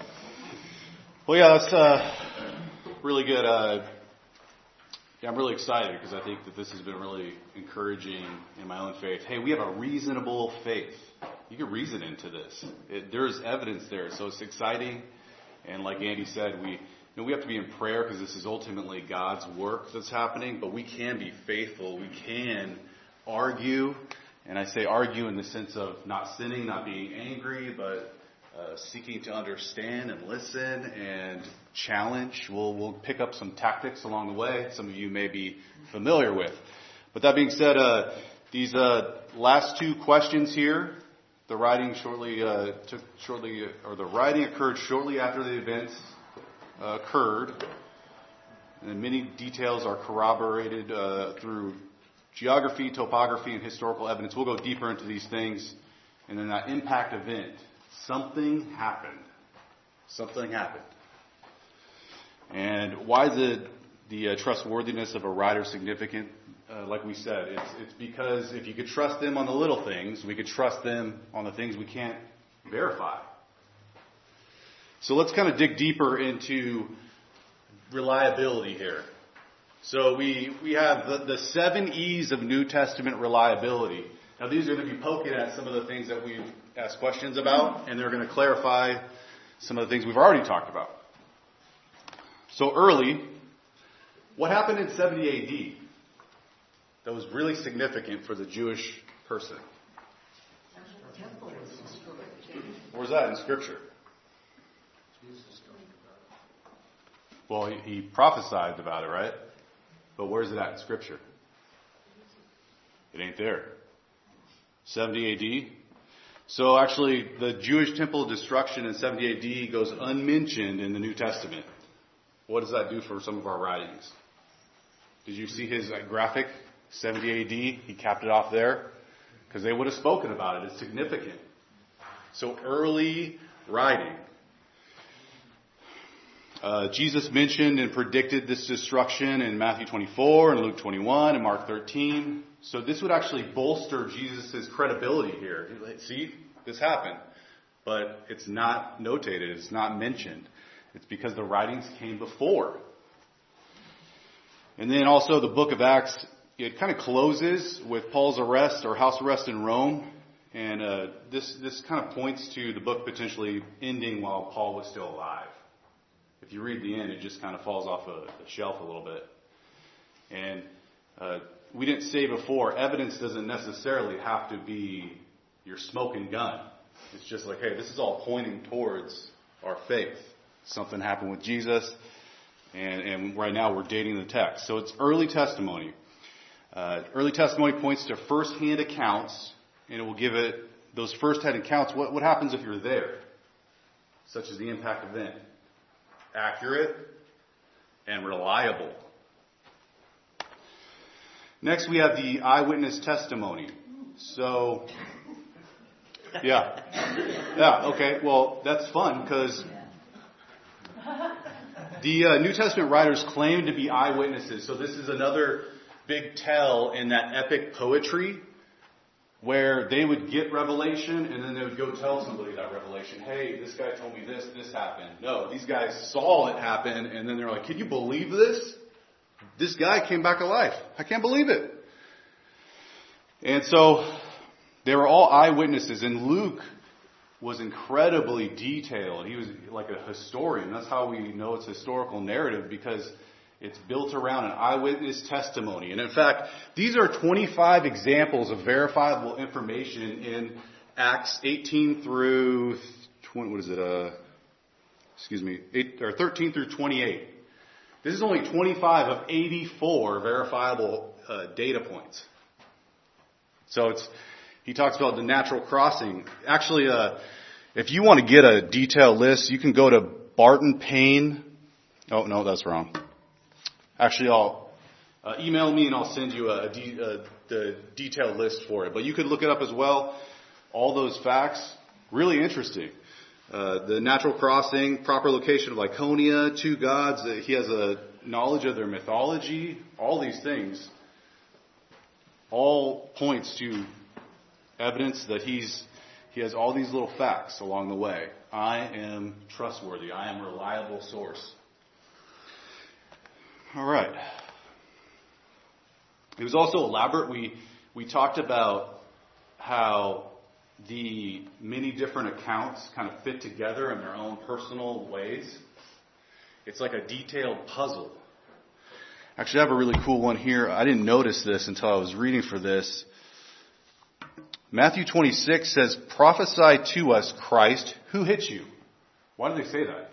Well, yeah, that's uh, really good. Uh, Yeah, I'm really excited because I think that this has been really encouraging in my own faith. Hey, we have a reasonable faith. You can reason into this. It, there is evidence there, so it's exciting. And like Andy said, we you know, we have to be in prayer because this is ultimately God's work that's happening. But we can be faithful. We can argue, and I say argue in the sense of not sinning, not being angry, but uh, seeking to understand and listen and challenge. We'll, we'll pick up some tactics along the way. Some of you may be familiar with. But that being said, uh, these uh, last two questions here, the writing shortly uh, took shortly, or the writing occurred shortly after the events uh, occurred, and many details are corroborated uh, through geography, topography, and historical evidence. We'll go deeper into these things, and then that impact event. Something happened. Something happened. And why the the uh, trustworthiness of a writer significant? Uh, like we said, it's it's because if you could trust them on the little things, we could trust them on the things we can't verify. So let's kind of dig deeper into reliability here. So we we have the, the seven E's of New Testament reliability. Now these are going to be poking at some of the things that we've asked questions about, and they're going to clarify some of the things we've already talked about. So early, what happened in seventy A D that was really significant for the Jewish person? Where's that in Scripture? Well, he, he prophesied about it, right? But where's it at in Scripture? It ain't there. seventy A D. So actually, the Jewish temple destruction in seventy A D goes unmentioned in the New Testament. What does that do for some of our writings? Did you see his graphic, seventy A D? He capped it off there because they would have spoken about it. It's significant. So early writing. Uh, Jesus mentioned and predicted this destruction in Matthew twenty-four and Luke twenty-one and Mark thirteen. So this would actually bolster Jesus' credibility here. See, this happened. But it's not notated. It's not mentioned. It's because the writings came before. And then also the book of Acts, it kind of closes with Paul's arrest or house arrest in Rome. And uh, this, this kind of points to the book potentially ending while Paul was still alive. If you read the end, it just kind of falls off a, a shelf a little bit. And uh, we didn't say before, evidence doesn't necessarily have to be your smoking gun. It's just like, hey, this is all pointing towards our faith. Something happened with Jesus, and, and right now we're dating the text. So it's early testimony. Uh, early testimony points to first-hand accounts, and it will give it those first-hand accounts. What, what happens if you're there? Such as the impact event. Accurate and reliable. Next, we have the eyewitness testimony. So, yeah. Yeah, okay. Well, that's fun because the uh, New Testament writers claim to be eyewitnesses. So this is another big tell in that epic poetry where they would get revelation and then they would go tell somebody that revelation. Hey, this guy told me this, this happened. No, these guys saw it happen and then they're like, can you believe this? This guy came back alive. I can't believe it. And so they were all eyewitnesses, and Luke was incredibly detailed. He was like a historian. That's how we know it's historical narrative, because it's built around an eyewitness testimony. And in fact, these are twenty-five examples of verifiable information in Acts eighteen through twenty, what is it? Uh, excuse me, eight, or thirteen through twenty-eight. This is only twenty-five of eighty-four verifiable uh, data points. So it's he talks about the natural crossing. Actually, uh, if you want to get a detailed list, you can go to Barton Payne. Oh no, that's wrong. Actually, I'll uh, email me and I'll send you a, a, de- a the detailed list for it. But you could look it up as well. All those facts, really interesting. Uh, the natural crossing, proper location of Lycaonia, two gods. Uh, he has a knowledge of their mythology. All these things, all points to evidence that he's he has all these little facts along the way. I am trustworthy. I am a reliable source. All right. It was also elaborate. We we talked about how the many different accounts kind of fit together in their own personal ways. It's like a detailed puzzle. Actually, I have a really cool one here. I didn't notice this until I was reading for this. Matthew twenty-six says, "Prophesy to us, Christ, who hit you?" Why do they say that?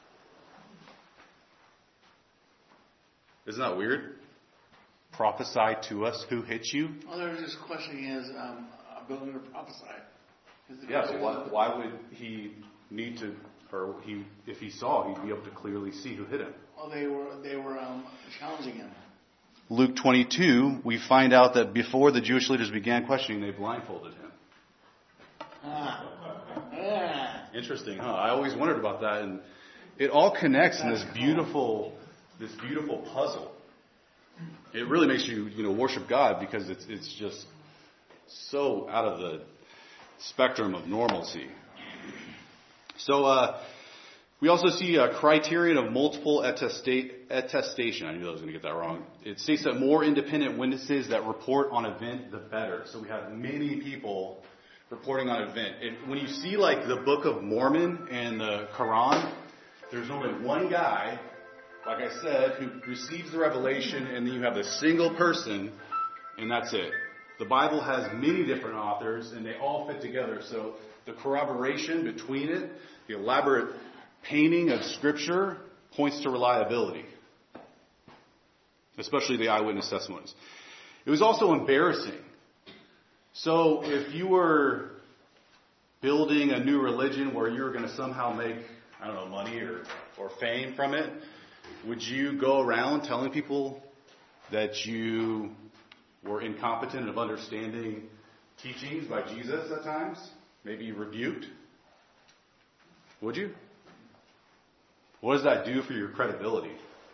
Isn't that weird? Prophesy to us, who hit you? Well, they're just questioning his um, ability to prophesy. Yeah, so why, why would he need to, or he, if he saw, he'd be able to clearly see who hit him? Well, they were they were um, challenging him. Luke twenty-two, we find out that before the Jewish leaders began questioning, they blindfolded him. Ah. Yeah. Interesting, huh? I always wondered about that, and it all connects in this beautiful, this beautiful puzzle. It really makes you, you know, worship God, because it's it's just so out of the spectrum of normalcy. So uh, we also see a criterion of multiple attestate, attestation. I knew I was going to get that wrong. It states that more independent witnesses that report on event, the better. So we have many people reporting on event. And when you see like the Book of Mormon and the Quran, there's only one guy, like I said, who receives the revelation, and then you have a single person, and that's it. The Bible has many different authors, and they all fit together. So the corroboration between it, the elaborate painting of Scripture, points to reliability, especially the eyewitness testimonies. It was also embarrassing. So if you were building a new religion where you were going to somehow make, I don't know, money or, or fame from it, would you go around telling people that you were incompetent of understanding teachings by Jesus at times? Maybe rebuked? Would you? What does that do for your credibility?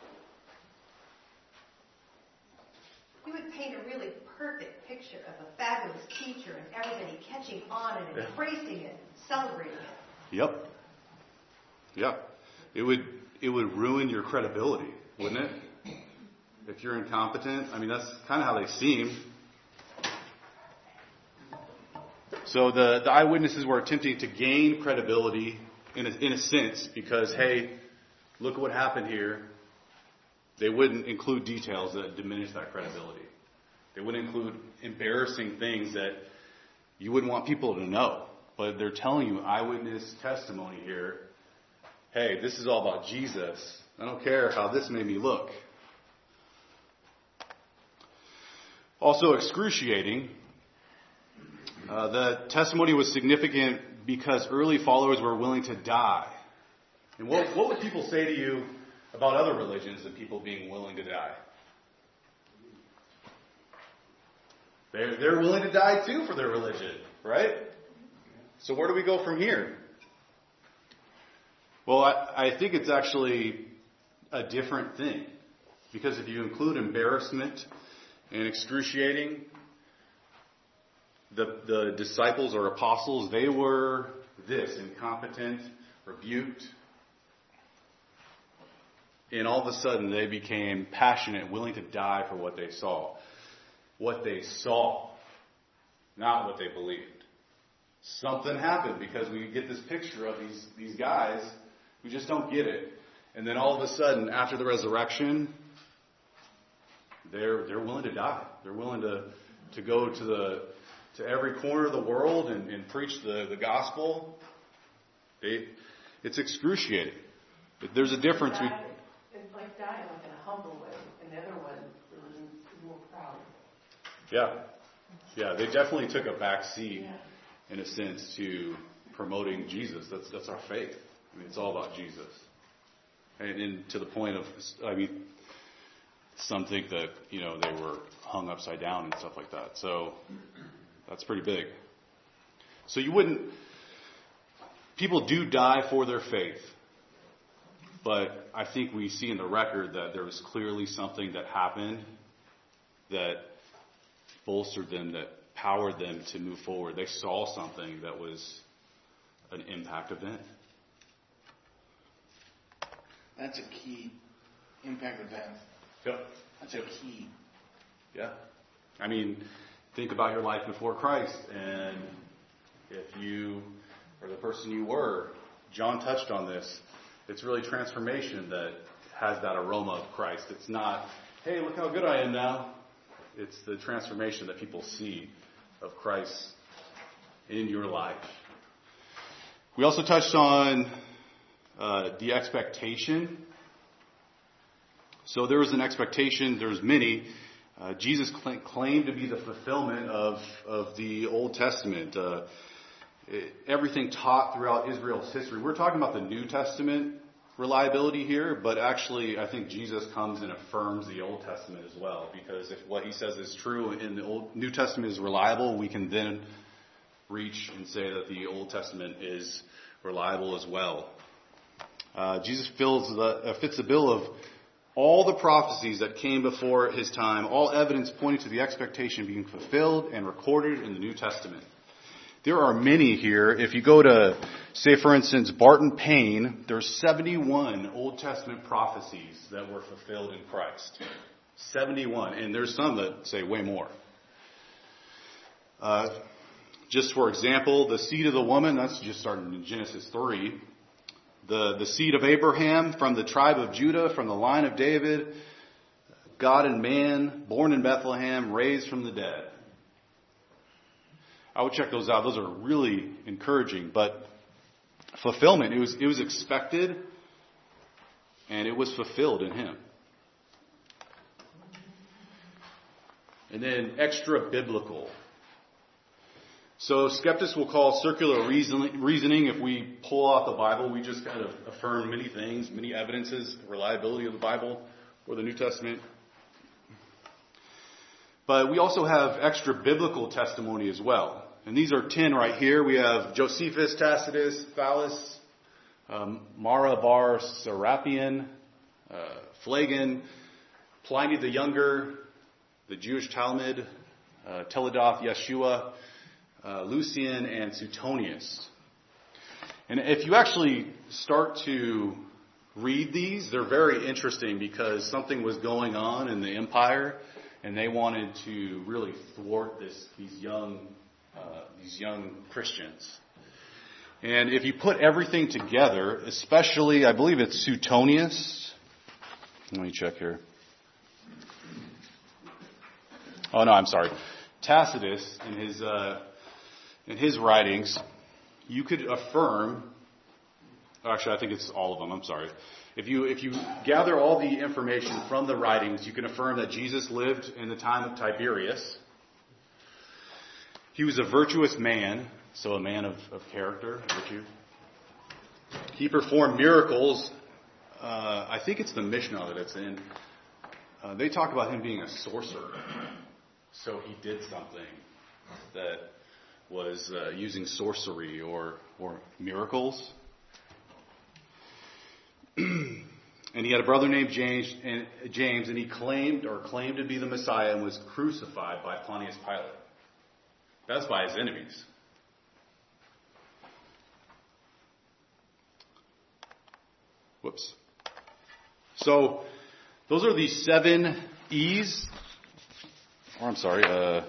You would paint a really perfect picture of a fabulous teacher and everybody catching on and embracing it and celebrating it. Yep. Yeah. It would it would ruin your credibility, wouldn't it? If you're incompetent. I mean, that's kind of how they seem. So the, the eyewitnesses were attempting to gain credibility in a, in a sense, because, hey, look what happened here. They wouldn't include details that diminish that credibility. They wouldn't include embarrassing things that you wouldn't want people to know. But they're telling you eyewitness testimony here. Hey, this is all about Jesus. I don't care how this made me look. Also excruciating. Uh, the testimony was significant because early followers were willing to die. And what, what would people say to you about other religions and people being willing to die? They're, they're willing to die too for their religion, right? So where do we go from here? Well, I, I think it's actually a different thing. Because if you include embarrassment and excruciating, the, the disciples or apostles, they were this, incompetent, rebuked. And all of a sudden they became passionate, willing to die for what they saw. What they saw, not what they believed. Something happened because we get this picture of these, these guys who just don't get it. And then all of a sudden, after the resurrection, they're they're willing to die. They're willing to, to go to the to every corner of the world and, and preach the, the gospel. They, it's excruciating. There's a difference. Die, it's like dying like in a humble way, and the other one was more proud. Yeah. Yeah, they definitely took a back seat, Yeah. in a sense, to promoting Jesus. That's that's our faith. I mean, it's all about Jesus. And, and to the point of, I mean, some think that, you know, they were hung upside down and stuff like that. So that's pretty big. So you wouldn't, people do die for their faith. But I think we see in the record that there was clearly something that happened that bolstered them, that powered them to move forward. They saw something that was an impact event. That's a key impact event. Yep. That's a key. Yeah. I mean, think about your life before Christ, and if you are the person you were, John touched on this. It's really transformation that has that aroma of Christ. It's not, hey, look how good I am now. It's the transformation that people see of Christ in your life. We also touched on uh, the expectation. So there was an expectation. There's many. Uh, Jesus cl- claimed to be the fulfillment of, of the Old Testament. Uh, it, everything taught throughout Israel's history. We're talking about the New Testament reliability here, but actually I think Jesus comes and affirms the Old Testament as well, because if what he says is true and the Old New Testament is reliable, we can then reach and say that the Old Testament is reliable as well. Uh, Jesus fills the, uh, fits the bill of all the prophecies that came before his time, all evidence pointing to the expectation being fulfilled and recorded in the New Testament. There are many here. If you go to, say, for instance, Barton Payne, there's seventy-one Old Testament prophecies that were fulfilled in Christ. seventy-one. And there's some that say way more. Uh, just for example, the seed of the woman, that's just starting in Genesis three. The, the seed of Abraham from the tribe of Judah, from the line of David, God and man, born in Bethlehem, raised from the dead. I would check those out. Those are really encouraging. But fulfillment, it was it was expected, and it was fulfilled in him. And then extra biblical. So skeptics will call circular reasoning. If we pull out the Bible, we just kind of affirm many things, many evidences, reliability of the Bible or the New Testament. But we also have extra biblical testimony as well. And these are ten right here. We have Josephus, Tacitus, Thallus, um, Mara bar Serapion, uh, Phlegon, Pliny the Younger, the Jewish Talmud, uh, Teledoth Yeshua, uh, Lucian, and Suetonius. And if you actually start to read these, they're very interesting because something was going on in the empire, and they wanted to really thwart this these young uh, these young Christians. And if you put everything together, especially, I believe it's Suetonius. Let me check here. Oh no, I'm sorry. Tacitus, in his uh, in his writings, you could affirm. Actually, I think it's all of them. I'm sorry. If you, if you gather all the information from the writings, you can affirm that Jesus lived in the time of Tiberius. He was a virtuous man, so a man of, of character, virtue. He performed miracles. Uh, I think it's the Mishnah that it's in. Uh, they talk about him being a sorcerer. So he did something that was uh, using sorcery or, or miracles. And he had a brother named James and, James, and he claimed or claimed to be the Messiah and was crucified by Pontius Pilate. That's by his enemies. Whoops. So, those are the seven E's. Or I'm sorry. Uh,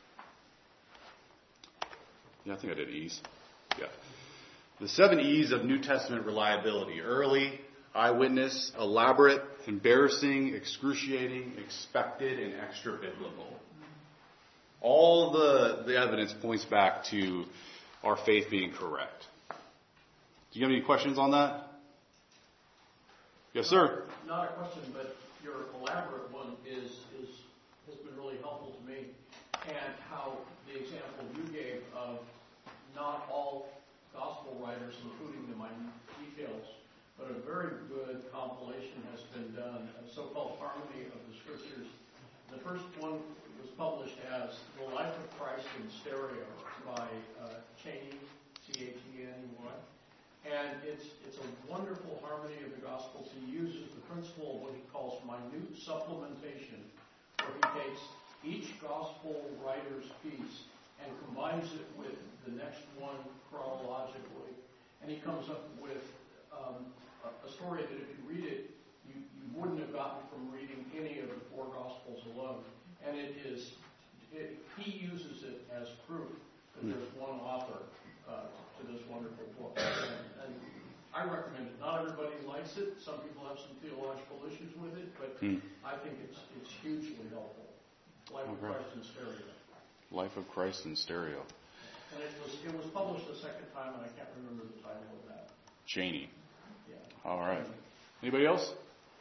yeah, I think I did E's. Yeah. The seven E's of New Testament reliability. Early, eyewitness, elaborate, embarrassing, excruciating, expected, and extra biblical. All the, the evidence points back to our faith being correct. Do you have any questions on that? Yes, sir. Not a question, but your elaborate one is, is has been really helpful to me. And how the example you gave of not all gospel writers, including the minute details, but a very good compilation has been done, a so-called harmony of the scriptures. The first one was published as The Life of Christ in Stereo by uh, Cheney, C H E N E Y. And it's it's a wonderful harmony of the Gospels. He uses the principle of what he calls minute supplementation, where he takes each Gospel writer's piece and combines it with the next one chronologically. And he comes up with um, a, a story that if you read it, you, you wouldn't have gotten from reading any of the four Gospels alone. And it is, it, he uses it as proof that there's one author uh, to this wonderful book. And, and I recommend it. Not everybody likes it. Some people have some theological issues with it, but hmm. I think it's it's hugely helpful. Life of Christ in Stereo. Life of Christ in Stereo. And it was it was published a second time, and I can't remember the title of that. Cheney. Yeah. All right. Anybody else?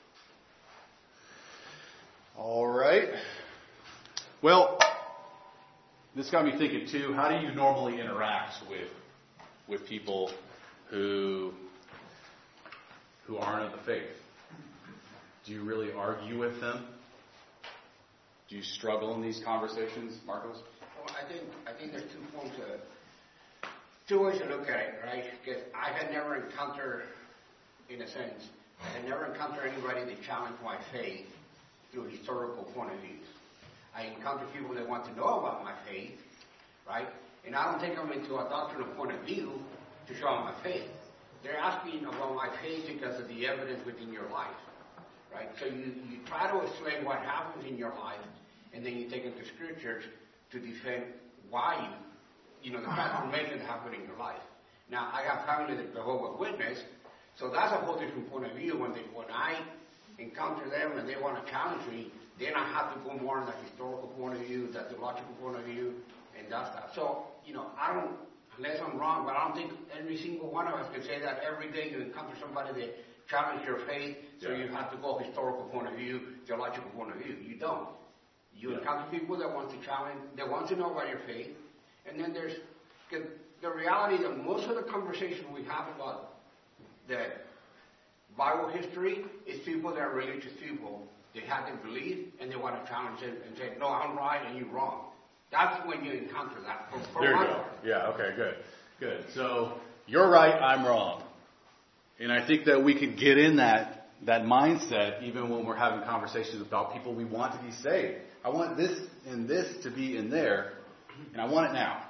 All right. Well, this got me thinking too. How do you normally interact with with people who who aren't of the faith? Do you really argue with them? Do you struggle in these conversations, Marcos? Well, I think I think there's two points of two ways to look at it, right? Because I had never encountered, in a sense, I had never encountered anybody that challenged my faith through historical point of views. I encounter people that want to know about my faith, right? And I don't take them into a doctrinal point of view to show them my faith. They're asking about my faith because of the evidence within your life, right? So you, you try to explain what happens in your life, and then you take it to scriptures to defend why you, you know, the transformation that happened in your life. Now, I got family that Jehovah's Witness, so that's a whole different point of view. When they, when I encounter them and they want to challenge me, then I have to go more on the historical point of view, the theological point of view, and that's that. So, you know, I don't, unless I'm wrong, but I don't think every single one of us can say that every day you encounter somebody that challenges your faith, so yeah. you have to go historical point of view, theological point of view. You don't. You yeah. encounter people that want to challenge, that want to know about your faith, and then there's the reality that most of the conversation we have about the Bible history is people that are religious people. They have their belief and they want to challenge it and say, no, I'm right and you're wrong. That's when you encounter that. For, for there you go. Part. Yeah, okay, good. Good. So, you're right, I'm wrong. And I think that we could get in that, that mindset even when we're having conversations about people we want to be saved. I want this and this to be in there, and I want it now.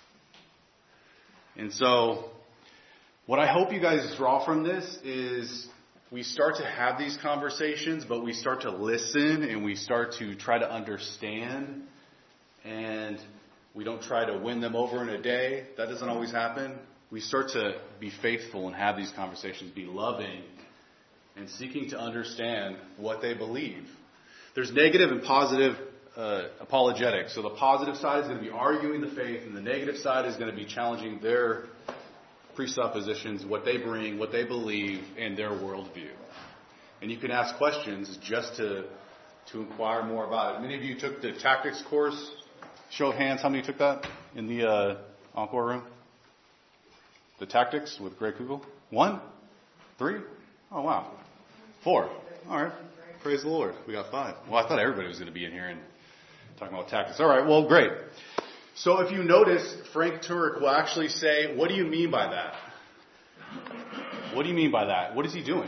And so, what I hope you guys draw from this is we start to have these conversations, but we start to listen and we start to try to understand, and we don't try to win them over in a day. That doesn't always happen. We start to be faithful and have these conversations, be loving, and seeking to understand what they believe. There's negative and positive uh, apologetics. So the positive side is going to be arguing the faith, and the negative side is going to be challenging their presuppositions, what they bring, what they believe, and their worldview. And you can ask questions just to to inquire more about it. Many of you took the tactics course. Show of hands, how many took that in the uh, encore room? The tactics with Greg Kugel? One? Three? Oh, wow. Four. All right. Praise the Lord. We got five. Well, I thought everybody was going to be in here and talking about tactics. All right. Well, great. So if you notice, Frank Turek will actually say, what do you mean by that? What do you mean by that? What is he doing?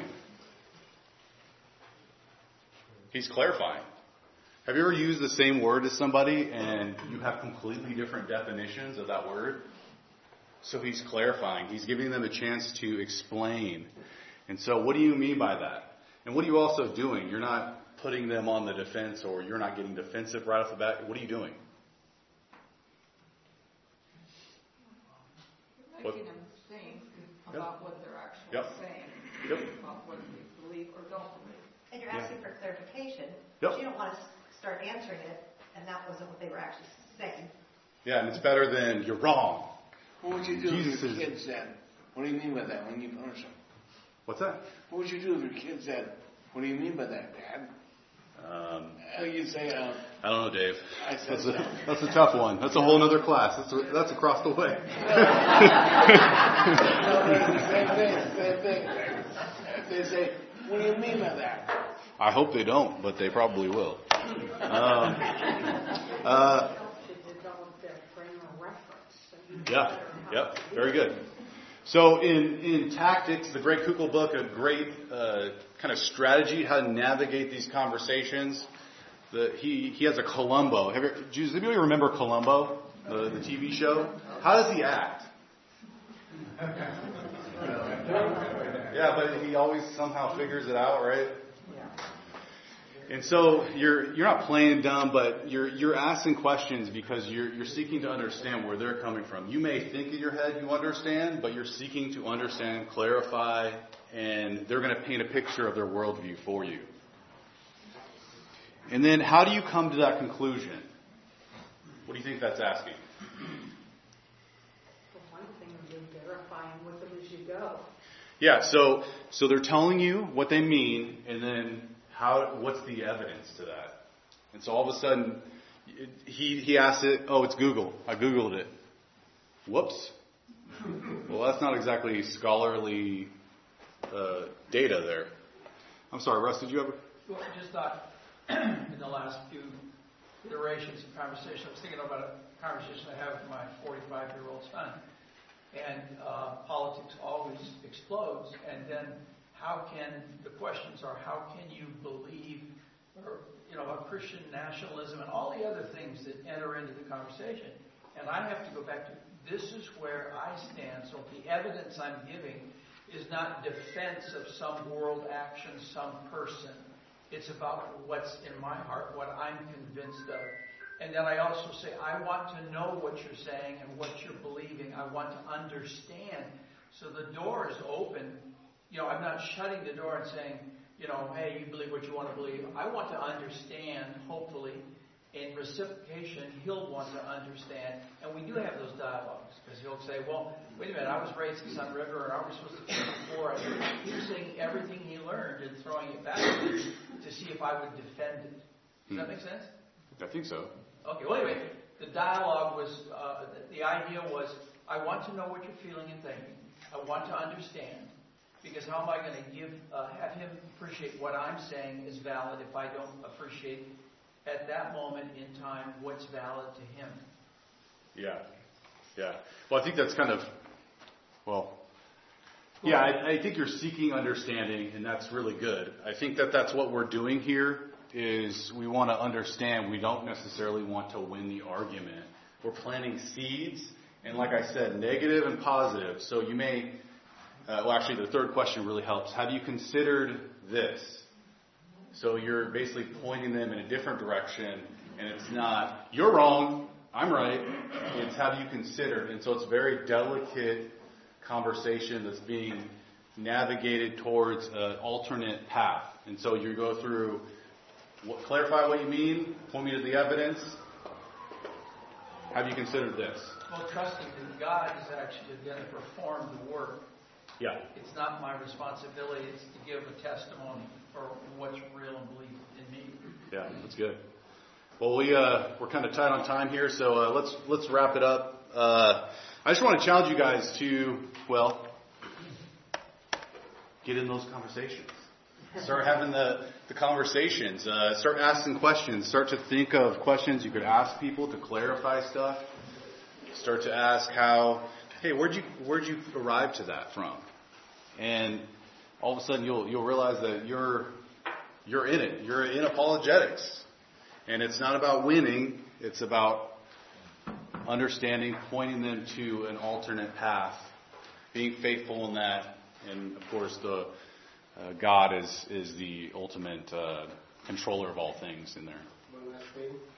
He's clarifying. Have you ever used the same word as somebody and you have completely different definitions of that word? So he's clarifying. He's giving them a chance to explain. And so what do you mean by that? And what are you also doing? You're not putting them on the defense, or you're not getting defensive right off the bat. What are you doing? You're making them think about yep. what they're actually yep. saying, yep. about what they believe or don't believe. And you're asking yeah. for clarification. Yep. But you don't want to start answering it, and that wasn't what they were actually saying. Yeah, and it's better than you're wrong. What would you do Jesus if your is... kid said, what do you mean by that when you punish them? What's that? What would you do if your kid said, what do you mean by that, Dad? Um, How do you say, uh, I don't know, Dave. I said that's, so. a, that's a tough one. That's a whole other class. That's, a, that's across the way. No, same thing, same thing. If they say, what do you mean by that? I hope they don't, but they probably will. Um, uh, yeah, yeah, very good. So in, in Tactics, the Greg Kukl book, a great uh, kind of strategy how to navigate these conversations. The, he, he has a Columbo. Have you, does anybody remember Columbo, the, the T V show? How does he act? Yeah, but he always somehow figures it out, right? And so you're you're not playing dumb, but you're you're asking questions because you're you're seeking to understand where they're coming from. You may think in your head you understand, but you're seeking to understand, clarify, and they're going to paint a picture of their worldview for you. And then how do you come to that conclusion? What do you think that's asking? For one thing, you're verifying with them as you go. Yeah, so so they're telling you what they mean, and then how? What's the evidence to that? And so all of a sudden, he he asks it. Oh, it's Google. I Googled it. Whoops. Well, that's not exactly scholarly uh, data there. I'm sorry, Russ. Did you ever? Well, I just thought in the last few iterations of conversation, I was thinking about a conversation I have with my forty-five-year-old son. And uh, politics always explodes. And then how can, the questions are, how can you believe, or, you know, about Christian nationalism and all the other things that enter into the conversation. And I have to go back to, this is where I stand. So the evidence I'm giving is not defense of some world action, some person. It's about what's in my heart, what I'm convinced of. And then I also say, I want to know what you're saying and what you're believing. I want to understand. So the door is open. You know, I'm not shutting the door and saying, you know, hey, you believe what you want to believe. I want to understand, hopefully, in reciprocation, he'll want to understand. And we do have those dialogues. Because he'll say, well, wait a minute, I was raised in Sun River, and I was supposed to teach before. He was saying everything he learned and throwing it back at me to see if I would defend it. Does that make sense? I think so. Okay, well, anyway, the dialogue was, uh, the idea was, I want to know what you're feeling and thinking. I want to understand. Because how am I going to give, uh, have him appreciate what I'm saying is valid if I don't appreciate at that moment in time what's valid to him? Yeah. Yeah. Well, I think that's kind of, well, yeah, I, I think you're seeking understanding, and that's really good. I think that that's what we're doing here. Is we want to understand. We don't necessarily want to win the argument. We're planting seeds, and like I said, negative and positive. So you may, uh, well, actually, the third question really helps. Have you considered this? So you're basically pointing them in a different direction, and it's not, you're wrong, I'm right. It's have you considered? And so it's a very delicate conversation that's being navigated towards an alternate path. And so you go through, What, clarify what you mean. Point me to the evidence. Have you considered this? Well, trusting that God is actually going to perform the work Yeah. It's not my responsibility. It's to give a testimony for what's real and believed in me. Yeah, that's good. Well, we uh, we're kind of tight on time here, so uh, let's let's wrap it up. Uh, I just want to challenge you guys to, well, get in those conversations. Start having the, the conversations. Uh, start asking questions. Start to think of questions you could ask people to clarify stuff. Start to ask how, hey, where'd you where'd you arrive to that from? And all of a sudden you'll you'll realize that you're you're in it. You're in apologetics. And it's not about winning. It's about understanding, pointing them to an alternate path, being faithful in that. And of course, the uh, God is is the ultimate uh, controller of all things in there. One last thing.